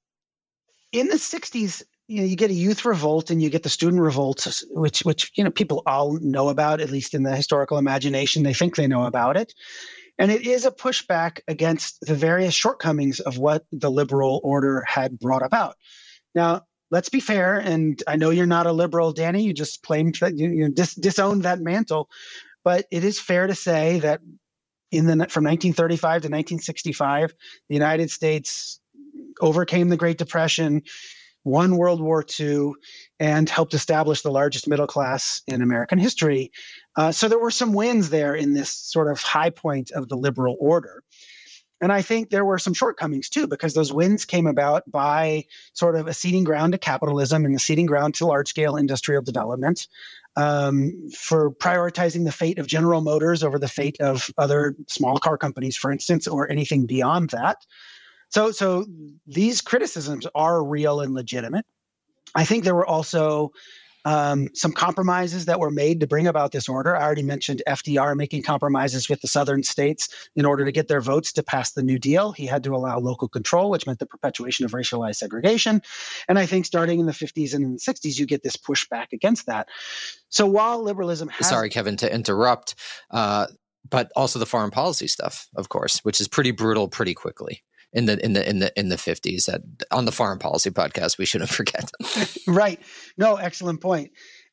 in the sixties, you know, you get a youth revolt and you get the student revolt, which, which you know, people all know about, at least in the historical imagination. They think they know about it. And it is a pushback against the various shortcomings of what the liberal order had brought about. Now, let's be fair, and I know you're not a liberal, Danny. You just claimed that you, you dis- disowned that mantle. But it is fair to say that in the from nineteen thirty-five to nineteen sixty-five, the United States overcame the Great Depression, won World War Two, and helped establish the largest middle class in American history. Uh, so there were some wins there in this sort of high point of the liberal order. And I think there were some shortcomings too, because those wins came about by sort of a ceding ground to capitalism and a ceding ground to large-scale industrial development, um, for prioritizing the fate of General Motors over the fate of other small car companies, for instance, or anything beyond that. So, so these criticisms are real and legitimate. I think there were also um, some compromises that were made to bring about this order. I already mentioned F D R making compromises with the southern states in order to get their votes to pass the New Deal. He had to allow local control, which meant the perpetuation of racialized segregation. And I think starting in the fifties and in the sixties, you get this pushback against that. So while liberalism has— Sorry, Kevin, to interrupt, uh, but also the foreign policy stuff, of course, which is pretty brutal pretty quickly. In the in the in the in the fifties, that on the Foreign Policy podcast, we shouldn't forget. Right. No, excellent point.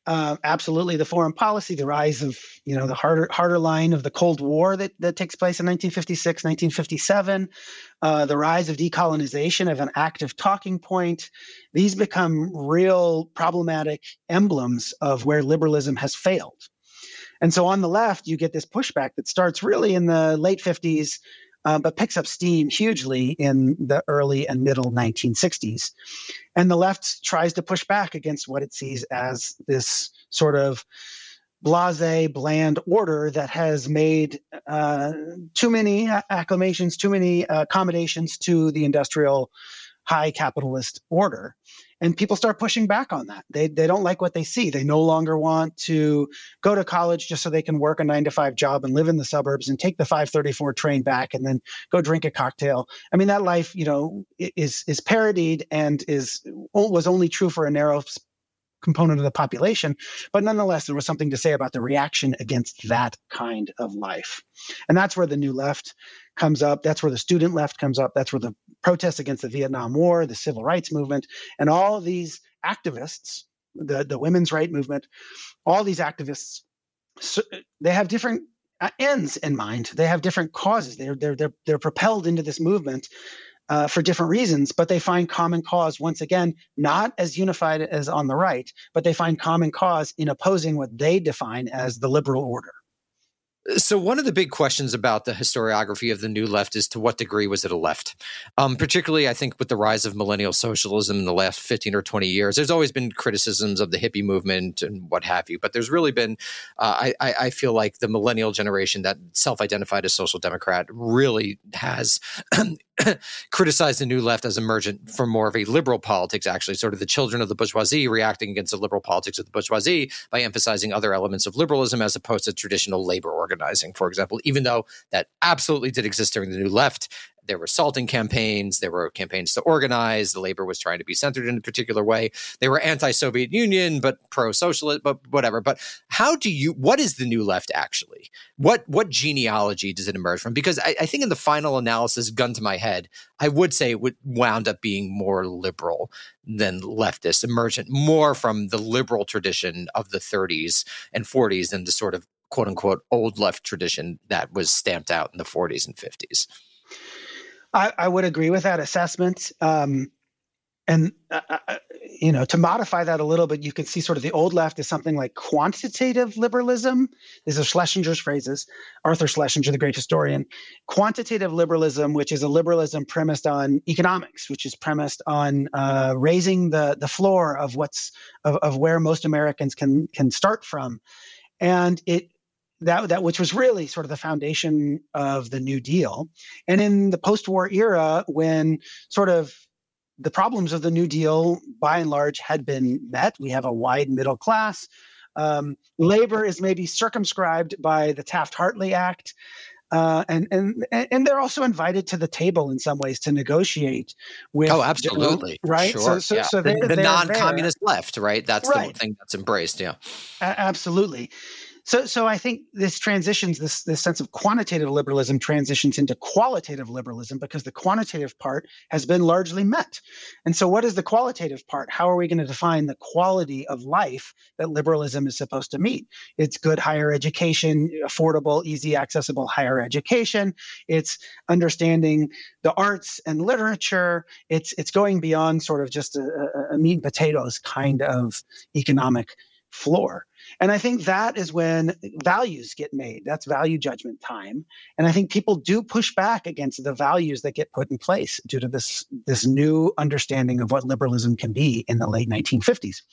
Uh, absolutely, the foreign policy, the rise of you know the harder harder line of the Cold War that, that takes place in nineteen fifty-six, nineteen fifty-seven, uh, the rise of decolonization of an active talking point. These become real problematic emblems of where liberalism has failed. And so on the left, you get this pushback that starts really in the late fifties, uh, but picks up steam hugely in the early and middle nineteen sixties. And the left tries to push back against what it sees as this sort of blasé, bland order that has made uh, too many acclamations, too many uh, accommodations to the industrial high capitalist order. And people start pushing back on that. They they don't like what they see. They no longer want to go to college just so they can work a nine to five job and live in the suburbs and take the five thirty-four train back and then go drink a cocktail. I mean, that life, you know, is is parodied and is was only true for a narrow component of the population. But nonetheless, there was something to say about the reaction against that kind of life. And that's where the New Left comes up. That's where the student left comes up. That's where the protests against the Vietnam War, the civil rights movement, and all of these activists, the, the women's rights movement, all these activists, they have different ends in mind. They have different causes. They're, they're, they're, they're propelled into this movement uh, for different reasons, but they find common cause, once again, not as unified as on the right, but they find common cause in opposing what they define as the liberal order. So one of the big questions about the historiography of the New Left is to what degree was it a left? Um, particularly, I think, with the rise of millennial socialism in the last fifteen or twenty years, there's always been criticisms of the hippie movement and what have you. But there's really been, uh, I, I feel like the millennial generation that self-identified as social democrat really has criticized the New Left as emergent from more of a liberal politics, actually, sort of the children of the bourgeoisie reacting against the liberal politics of the bourgeoisie by emphasizing other elements of liberalism as opposed to traditional labor organizing, for example, even though that absolutely did exist during the New Left. There were salting campaigns. There were campaigns to organize. The labor was trying to be centered in a particular way. They were anti-Soviet Union, but pro-socialist, but whatever. But how do you, what is the New Left actually? What what genealogy does it emerge from? Because I, I think in the final analysis, gun to my head, I would say it would wound up being more liberal than leftist, emergent more from the liberal tradition of the thirties and forties than the sort of quote unquote old left tradition that was stamped out in the forties and fifties. I, I would agree with that assessment. Um, and, uh, uh, you know, to modify that a little bit, you can see sort of the old left is something like quantitative liberalism. These are Schlesinger's phrases, Arthur Schlesinger, the great historian. Quantitative liberalism, which is a liberalism premised on economics, which is premised on uh, raising the, the floor of what's of, of where most Americans can can start from. And it That, that which was really sort of the foundation of the New Deal. And in the post-war era, when sort of the problems of the New Deal, by and large, had been met, we have a wide middle class. Um, labor is maybe circumscribed by the Taft-Hartley Act. Uh, and, and and they're also invited to the table in some ways to negotiate with. Oh, absolutely. Right. Sure. So, so, yeah. so the, the non-communist there. Left, right? That's right. the thing that's embraced. Yeah. A- absolutely. So, so I think this transitions, this this sense of quantitative liberalism transitions into qualitative liberalism because the quantitative part has been largely met. And so what is the qualitative part? How are we going to define the quality of life that liberalism is supposed to meet? It's good higher education, affordable, easy, accessible higher education. It's understanding the arts and literature. It's it's going beyond sort of just a, a meat and potatoes kind of economic floor. And I think that is when values get made. That's value judgment time. And I think people do push back against the values that get put in place due to this, this new understanding of what liberalism can be in the late nineteen fifties.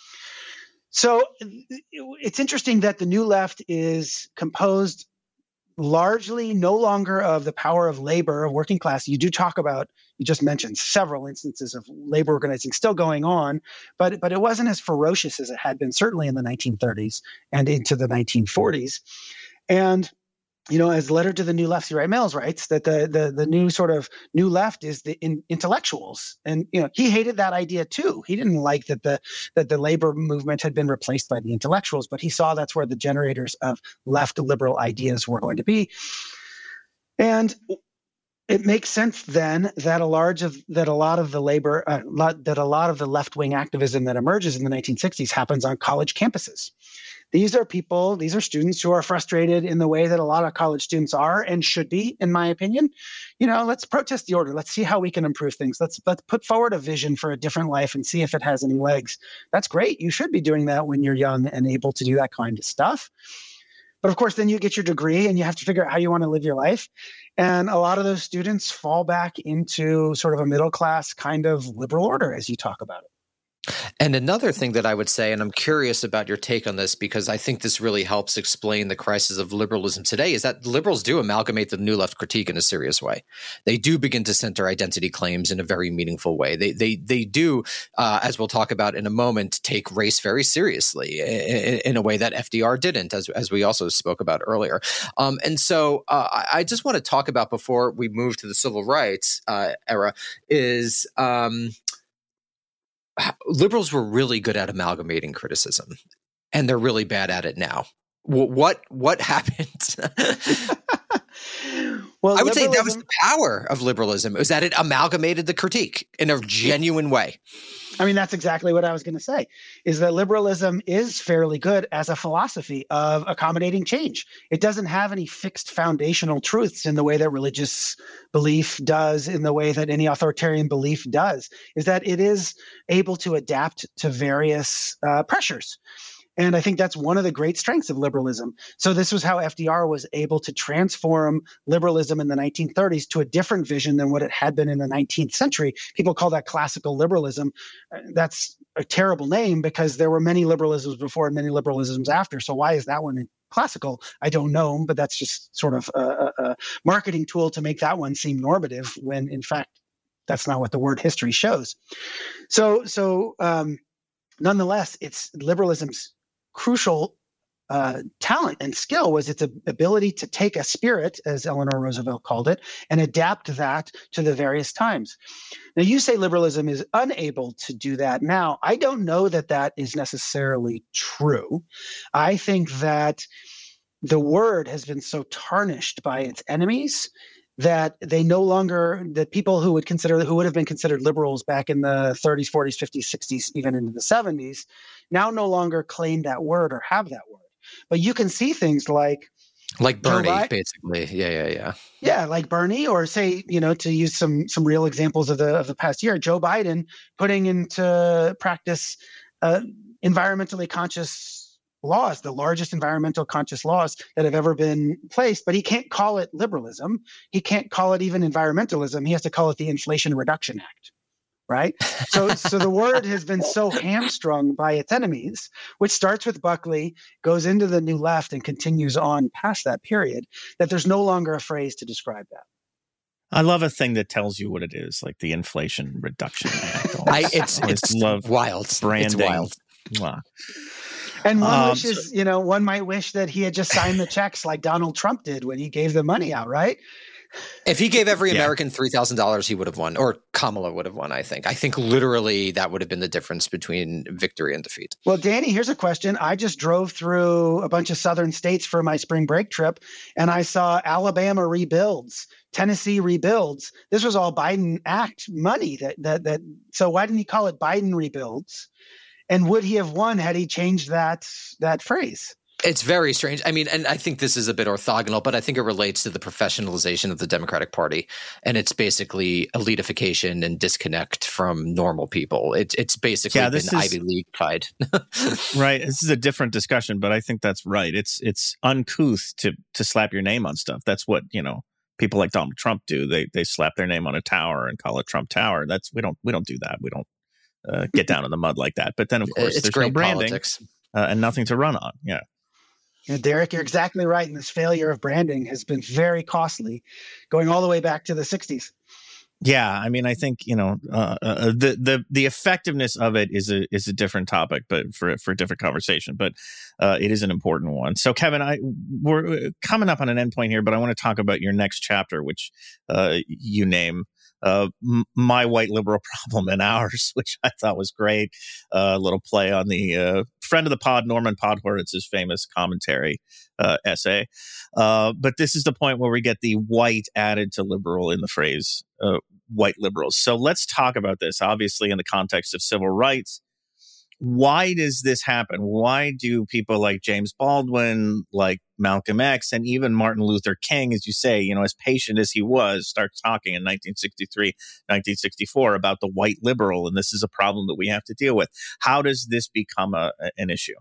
So it's interesting that the New Left is composed largely no longer of the power of labor, of working class. You do talk about, you just mentioned several instances of labor organizing still going on, but, but it wasn't as ferocious as it had been certainly in the nineteen thirties and into the nineteen forties. And, you know, as Letter to the New Left, C. Wright Mills writes that the, the, the new sort of New Left is the in, intellectuals. And, you know, he hated that idea too. He didn't like that the, that the labor movement had been replaced by the intellectuals, but he saw that's where the generators of left liberal ideas were going to be. And it makes sense then that a large of that a lot of the labor uh, lot, that a lot of the left-wing activism that emerges in the nineteen sixties happens on college campuses. These are people, these are students who are frustrated in the way that a lot of college students are and should be, in my opinion. You know, let's protest the order. Let's see how we can improve things. Let's let's put forward a vision for a different life and see if it has any legs. That's great. You should be doing that when you're young and able to do that kind of stuff. But of course, then you get your degree and you have to figure out how you want to live your life. And a lot of those students fall back into sort of a middle class kind of liberal order, as you talk about it. And another thing that I would say, and I'm curious about your take on this because I think this really helps explain the crisis of liberalism today, is that liberals do amalgamate the New Left critique in a serious way. They do begin to center identity claims in a very meaningful way. They they they do, uh, as we'll talk about in a moment, take race very seriously in, in a way that F D R didn't, as as we also spoke about earlier. Um, and so uh, I, I just want to talk about, before we move to the civil rights uh, era, is um, liberals were really good at amalgamating criticism, and they're really bad at it now. What what, what happened? Well, I would say that was liberalism- the power of liberalism, was that it amalgamated the critique in a genuine way. I mean, that's exactly what I was going to say, is that liberalism is fairly good as a philosophy of accommodating change. It doesn't have any fixed foundational truths in the way that religious belief does, in the way that any authoritarian belief does, is that it is able to adapt to various uh, pressures. And I think that's one of the great strengths of liberalism. So this was how F D R was able to transform liberalism in the nineteen thirties to a different vision than what it had been in the nineteenth century. People call that classical liberalism. That's a terrible name because there were many liberalisms before and many liberalisms after. So why is that one classical? I don't know, but that's just sort of a, a marketing tool to make that one seem normative when, in fact, that's not what the word history shows. So, so um, nonetheless, it's liberalism's crucial uh, talent and skill was its ability to take a spirit, as Eleanor Roosevelt called it, and adapt that to the various times. Now, you say liberalism is unable to do that now. I don't know that that is necessarily true. I think that the word has been so tarnished by its enemies that they no longer, that people who would consider, who would have been considered liberals back in the thirties, forties, fifties, sixties, even into the seventies, now no longer claim that word or have that word. But you can see things like like Bernie, Bi- basically. Yeah, yeah, yeah. Yeah, like Bernie, or say, you know, to use some some real examples of the of the past year, Joe Biden putting into practice uh, environmentally conscious laws, the largest environmental conscious laws that have ever been placed, but he can't call it liberalism. He can't call it even environmentalism. He has to call it the Inflation Reduction Act, right? So, so the word has been so hamstrung by its enemies, which starts with Buckley, goes into the New Left, and continues on past that period, that there's no longer a phrase to describe that. I love a thing that tells you what it is, like the Inflation Reduction Act. I, it's it's love wild. Branding. It's wild. Mwah. And one Um, wishes, you know, one might wish that he had just signed the checks like Donald Trump did when he gave the money out, right? If he gave every Yeah. American three thousand dollars, he would have won, or Kamala would have won, I think. I think literally that would have been the difference between victory and defeat. Well, Danny, here's a question. I just drove through a bunch of southern states for my spring break trip, and I saw Alabama rebuilds, Tennessee rebuilds. This was all Biden Act money. That that that. So why didn't he call it Biden rebuilds? And would he have won had he changed that that phrase? It's very strange. I mean, and I think this is a bit orthogonal, but I think it relates to the professionalization of the Democratic Party. And it's basically elitification and disconnect from normal people. It, it's basically Yeah, been this is- Ivy League-fied. Right. This is a different discussion, but I think that's right. It's it's uncouth to to slap your name on stuff. That's what, you know, people like Donald Trump do. They they slap their name on a tower and call it Trump Tower. That's we don't we don't do that. We don't uh, get down in the mud like that. But then, of course, It's there's great no branding politics. uh, and nothing to run on. Yeah. Yeah, Derek, you're exactly right. And this failure of branding has been very costly, going all the way back to the sixties. Yeah, I mean, I think you know uh, uh, the the the effectiveness of it is a is a different topic, but for for a different conversation. But uh, it is an important one. So, Kevin, I we're coming up on an end point here, but I want to talk about your next chapter, which uh, you name uh, m- my white liberal problem and ours, which I thought was great. A uh, little play on the uh, friend of the pod, Norman Podhoretz's famous commentary uh, essay. Uh, but this is the point where we get the white added to liberal in the phrase uh, white liberals. So let's talk about this, obviously, in the context of civil rights. Why does this happen? Why do people like James Baldwin, like Malcolm X, and even Martin Luther King, as you say, you know, as patient as he was, starts talking in nineteen sixty-three, nineteen sixty-four about the white liberal, and this is a problem that we have to deal with. How does this become a, an issue?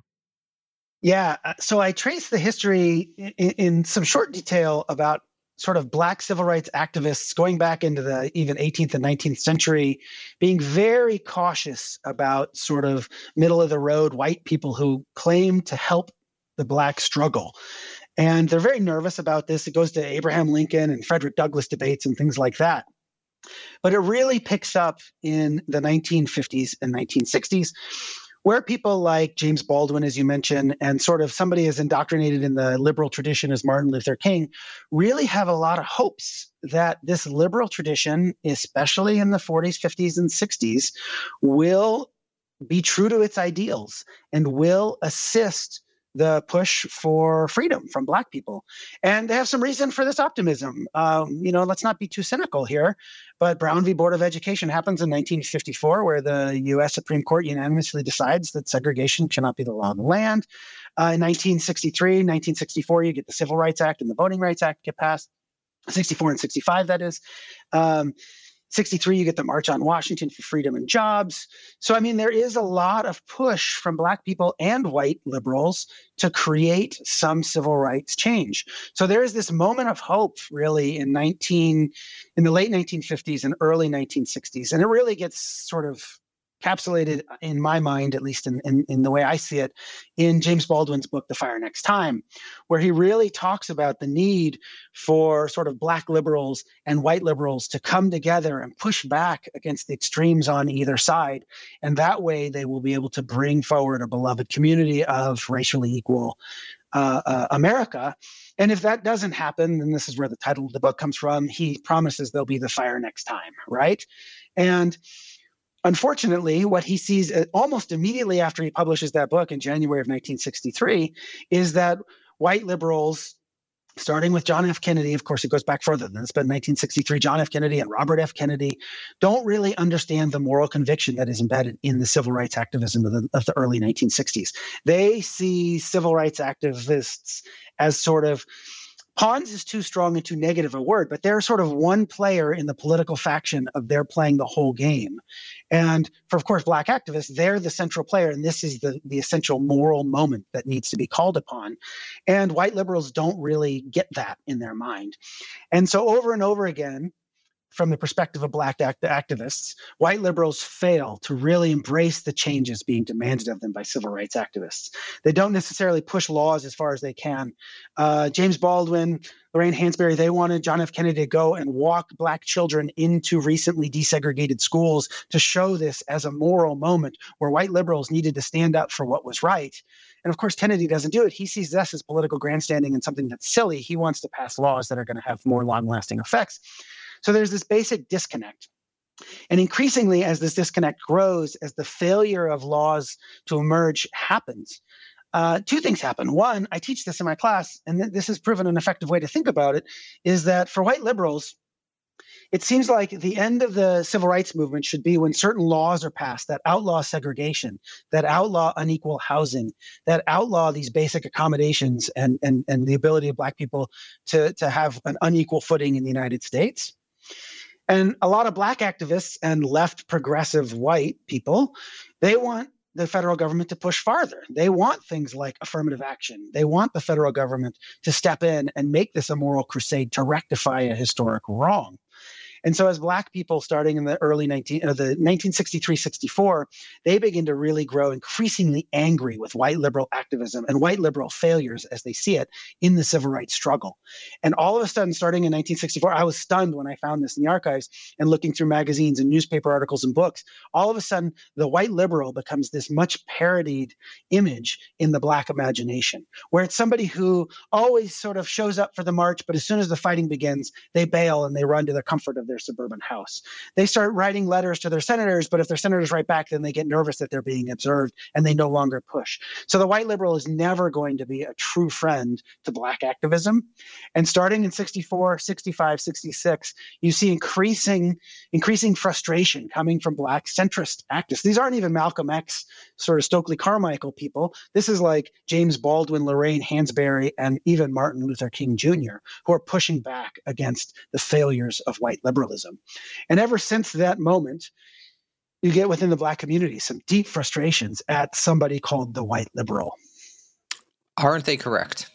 Yeah, so I trace the history in, in some short detail about sort of Black civil rights activists going back into the even eighteenth and nineteenth century, being very cautious about sort of middle of the road white people who claim to help the Black struggle. And they're very nervous about this. It goes to Abraham Lincoln and Frederick Douglass debates and things like that. But it really picks up in the nineteen fifties and nineteen sixties, where people like James Baldwin, as you mentioned, and sort of somebody as indoctrinated in the liberal tradition as Martin Luther King, really have a lot of hopes that this liberal tradition, especially in the forties, fifties, and sixties, will be true to its ideals and will assist the push for freedom from Black people. And they have some reason for this optimism. Um, you know, let's not be too cynical here, but Brown v. Board of Education happens in nineteen fifty-four, where the U S Supreme Court unanimously decides that segregation cannot be the law of the land. Uh, in nineteen sixty-three, nineteen sixty-four, you get the Civil Rights Act and the Voting Rights Act get passed. sixty-four and sixty-five, that is. Um, sixty-three, you get the March on Washington for Freedom and Jobs. So, I mean, there is a lot of push from Black people and white liberals to create some civil rights change. So there is this moment of hope, really, in nineteen in the late nineteen fifties and early nineteen sixties, and it really gets sort of encapsulated, in my mind, at least in, in, in the way I see it, in James Baldwin's book, The Fire Next Time, where he really talks about the need for sort of Black liberals and white liberals to come together and push back against the extremes on either side. And that way they will be able to bring forward a beloved community of racially equal uh, uh, America. And if that doesn't happen, then this is where the title of the book comes from. He promises there'll be the fire next time, right? And unfortunately, what he sees almost immediately after he publishes that book in January of nineteen sixty-three is that white liberals, starting with John F. Kennedy, of course, it goes back further than this, but in nineteen sixty-three, John F. Kennedy and Robert F. Kennedy don't really understand the moral conviction that is embedded in the civil rights activism of the, of the early nineteen sixties. They see civil rights activists as sort of pawns is too strong and too negative a word, but they're sort of one player in the political faction of they're playing the whole game. And for, of course, Black activists, they're the central player, and this is the, the essential moral moment that needs to be called upon. And white liberals don't really get that in their mind. And so over and over again, from the perspective of Black act- activists, white liberals fail to really embrace the changes being demanded of them by civil rights activists. They don't necessarily push laws as far as they can. Uh, James Baldwin, Lorraine Hansberry, they wanted John F. Kennedy to go and walk Black children into recently desegregated schools to show this as a moral moment where white liberals needed to stand up for what was right. And of course, Kennedy doesn't do it. He sees this as political grandstanding and something that's silly. He wants to pass laws that are going to have more long-lasting effects. So there's this basic disconnect. And increasingly, as this disconnect grows, as the failure of laws to emerge happens, uh, two things happen. One, I teach this in my class, and th- this has proven an effective way to think about it, is that for white liberals, it seems like the end of the civil rights movement should be when certain laws are passed that outlaw segregation, that outlaw unequal housing, that outlaw these basic accommodations and, and, and the ability of Black people to, to have an unequal footing in the United States. And a lot of Black activists and left progressive white people, they want the federal government to push farther. They want things like affirmative action. They want the federal government to step in and make this a moral crusade to rectify a historic wrong. And so as Black people starting in the early nineteen, uh, the nineteen sixty-three sixty-four, they begin to really grow increasingly angry with white liberal activism and white liberal failures as they see it in the civil rights struggle. And all of a sudden, starting in nineteen sixty-four, I was stunned when I found this in the archives and looking through magazines and newspaper articles and books. All of a sudden, the white liberal becomes this much parodied image in the Black imagination, where it's somebody who always sort of shows up for the march, but as soon as the fighting begins, they bail and they run to the comfort of their suburban house. They start writing letters to their senators, but if their senators write back, then they get nervous that they're being observed and they no longer push. So the white liberal is never going to be a true friend to Black activism. And starting in sixty-four, sixty-five, sixty-six, you see increasing, increasing frustration coming from Black centrist activists. These aren't even Malcolm X sort of Stokely Carmichael people. This is like James Baldwin, Lorraine Hansberry, and even Martin Luther King Junior, who are pushing back against the failures of white liberalism. And ever since that moment, you get within the Black community some deep frustrations at somebody called the white liberal. Aren't they correct?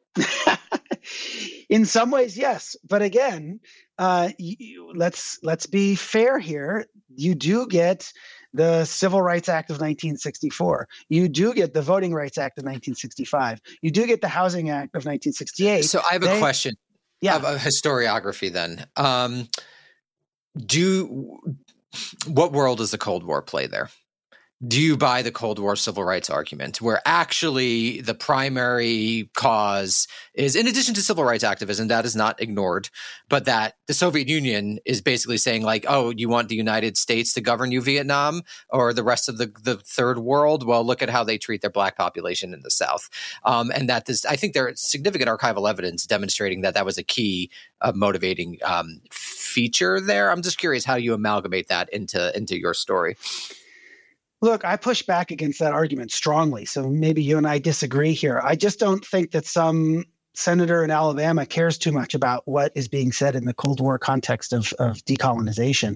In some ways, yes. But again, uh, you, let's let's be fair here. You do get the Civil Rights Act of nineteen sixty-four. You do get the Voting Rights Act of nineteen sixty-five. You do get the Housing Act of nineteen sixty-eight. So I have they, a question. Yeah. Of, of historiography then. Um, do what role does the Cold War play there? Do you buy the Cold War civil rights argument, where actually the primary cause is, in addition to civil rights activism, that is not ignored, but that the Soviet Union is basically saying like, oh, you want the United States to govern you, Vietnam, or the rest of the, the third world? Well, look at how they treat their Black population in the South. Um, and that this, I think there is significant archival evidence demonstrating that that was a key uh, motivating um, feature there. I'm just curious how you amalgamate that into into your story. Look, I push back against that argument strongly. So maybe you and I disagree here. I just don't think that some senator in Alabama cares too much about what is being said in the Cold War context of, of decolonization.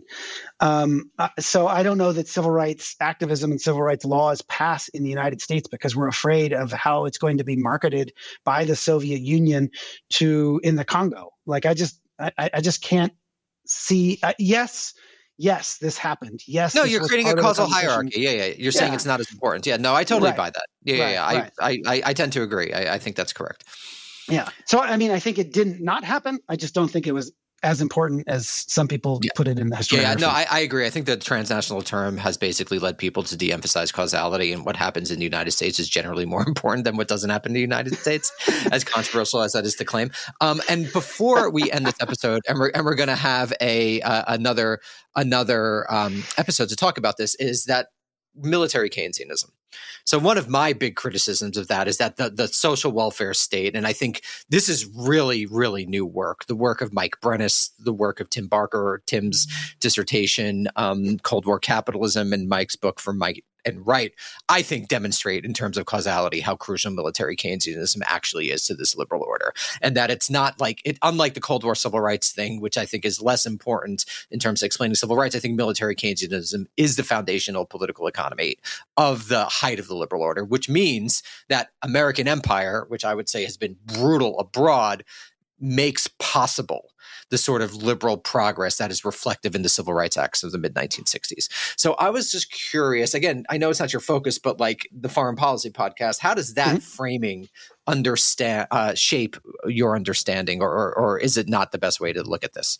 Um, so I don't know that civil rights activism and civil rights laws pass in the United States because we're afraid of how it's going to be marketed by the Soviet Union to in the Congo. Like I just, I, I just can't see. Uh, yes. Yes, this happened. Yes. No, you're creating a causal hierarchy. Yeah, yeah. You're saying yeah. it's not as important. Yeah, no, I totally right. buy that. Yeah, right. yeah, yeah. Right. I, I, I tend to agree. I, I think that's correct. Yeah. So, I mean, I think it didn't not happen. I just don't think it was as important as some people yeah. put it in the historiography. Yeah, no, I, I agree. I think the transnational term has basically led people to de-emphasize causality, and what happens in the United States is generally more important than what doesn't happen in the United States, as controversial as that is to claim. Um, and before we end this episode, and we're, and we're going to have a uh, another another um, episode to talk about this, is that military Keynesianism. So one of my big criticisms of that is that the, the social welfare state, and I think this is really, really new work, the work of Mike Brennis, the work of Tim Barker, Tim's dissertation, um, Cold War Capitalism, and Mike's book for Mike and Wright, I think demonstrate in terms of causality how crucial military Keynesianism actually is to this liberal order. And that it's not like, it, unlike the Cold War civil rights thing, which I think is less important in terms of explaining civil rights, I think military Keynesianism is the foundational political economy of the height of the liberal order, which means that American empire, which I would say has been brutal abroad, makes possible the sort of liberal progress that is reflective in the civil rights acts of the mid nineteen sixties. So I was just curious, again, I know it's not your focus, but like the Foreign Policy Podcast, how does that mm-hmm. framing understand uh, shape your understanding, or, or or is it not the best way to look at this?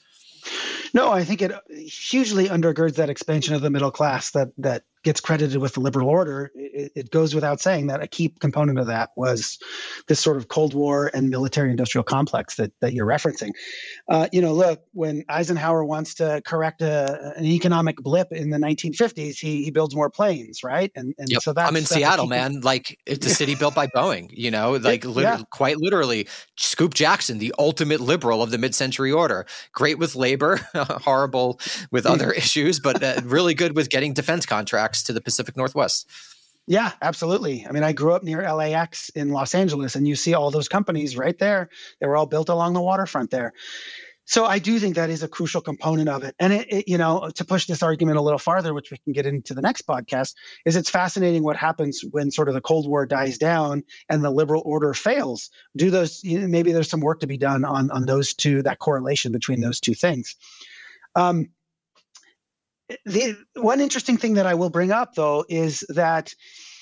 No, I think it hugely undergirds that expansion of the middle class that that gets credited with the liberal order. It, it goes without saying that a key component of that was this sort of Cold War and military-industrial complex that that you're referencing. Uh, you know, look, when Eisenhower wants to correct a, an economic blip in the nineteen fifties, he he builds more planes, right? And and yep. so that's I'm in that's Seattle, man. Like it's a city built by Boeing. You know, like lit- yeah. quite literally, Scoop Jackson, the ultimate liberal of the mid-century order, great with labor, horrible with other issues, but uh, really good with getting defense contracts to the Pacific Northwest. Yeah, absolutely. I mean, I grew up near L A X in Los Angeles, and you see all those companies right there. They were all built along the waterfront there. So I do think that is a crucial component of it. And, it, it, you know, to push this argument a little farther, which we can get into the next podcast, is it's fascinating what happens when sort of the Cold War dies down and the liberal order fails. Do those, you know, maybe there's some work to be done on, on those two, that correlation between those two things. Um, the one interesting thing that I will bring up, though, is that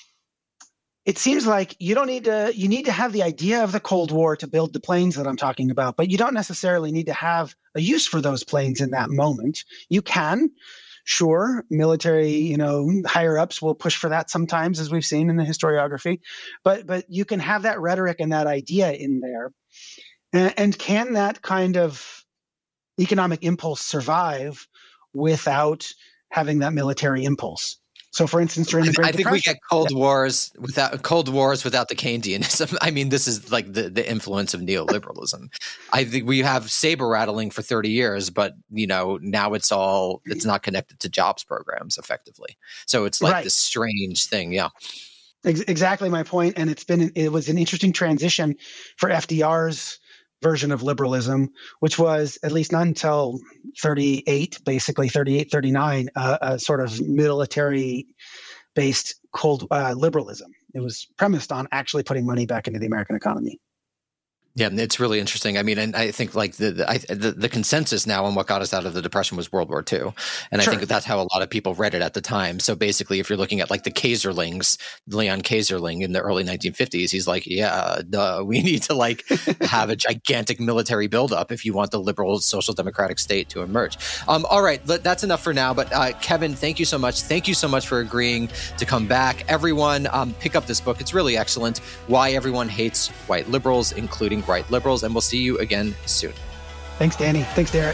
it seems like you don't need to, you need to have the idea of the Cold War to build the planes that I'm talking about, but you don't necessarily need to have a use for those planes in that moment. You can, sure, military, you know, higher ups will push for that sometimes, as we've seen in the historiography, but, but you can have that rhetoric and that idea in there. And, and can that kind of economic impulse survive without having that military impulse. So, for instance, during the Great I think Depression, we get Cold yeah. Wars without Cold Wars without the Keynesianism. I mean, this is like the, the influence of neoliberalism. I think we have saber rattling for thirty years, but you know now it's all it's not connected to jobs programs effectively. So it's like right. this strange thing. Yeah, Ex- exactly my point. And it's been it was an interesting transition for F D R's version of liberalism, which was at least not until thirty-eight, basically thirty-eight, thirty-nine, uh, a sort of military-based cold uh, liberalism. It was premised on actually putting money back into the American economy. Yeah, it's really interesting. I mean, and I think like the the, I, the the consensus now on what got us out of the Depression was World War Two, and sure. I think that's how a lot of people read it at the time. So basically, if you're looking at like the Kaiserlings, Leon Kaiserling in the early nineteen fifties, he's like, yeah, duh, we need to like have a gigantic military buildup if you want the liberal social democratic state to emerge. Um, all right, that's enough for now. But uh, Kevin, thank you so much. Thank you so much for agreeing to come back. Everyone, um, pick up this book. It's really excellent. Why Everyone Hates White Liberals, including Right Liberals, and we'll see you again soon. Thanks, Danny. Thanks, Derek.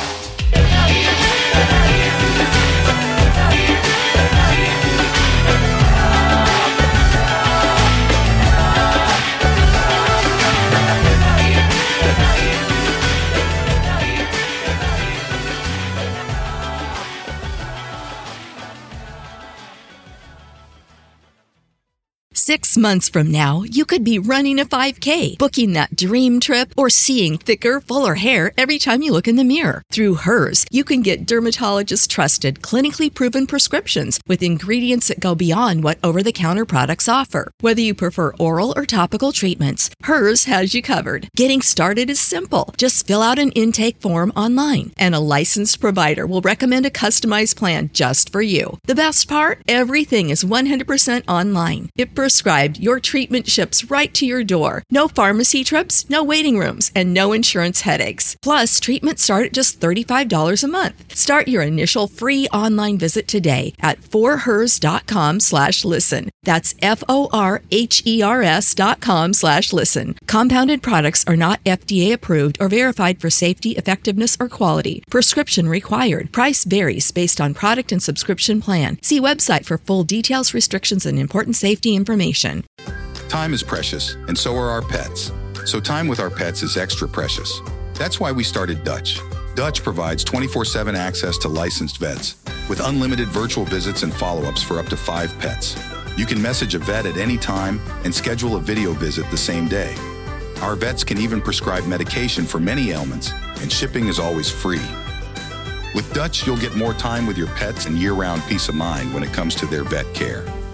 Six months from now, you could be running a five K, booking that dream trip, or seeing thicker, fuller hair every time you look in the mirror. Through Hers, you can get dermatologist-trusted, clinically proven prescriptions with ingredients that go beyond what over-the-counter products offer. Whether you prefer oral or topical treatments, Hers has you covered. Getting started is simple. Just fill out an intake form online, and a licensed provider will recommend a customized plan just for you. The best part? Everything is one hundred percent online. It prescribed your treatment ships right to your door. No pharmacy trips, no waiting rooms, and no insurance headaches. Plus, treatments start at just thirty-five dollars a month. Start your initial free online visit today at forhers.com slash listen. That's F-O-R-H-E-R-S dot com slash listen. Compounded products are not F D A approved or verified for safety, effectiveness, or quality. Prescription required. Price varies based on product and subscription plan. See website for full details, restrictions, and important safety information. Time is precious, and so are our pets. So time with our pets is extra precious. That's why we started Dutch. Dutch provides twenty-four seven access to licensed vets with unlimited virtual visits and follow-ups for up to five pets. You can message a vet at any time and schedule a video visit the same day. Our vets can even prescribe medication for many ailments, and shipping is always free. With Dutch, you'll get more time with your pets and year-round peace of mind when it comes to their vet care.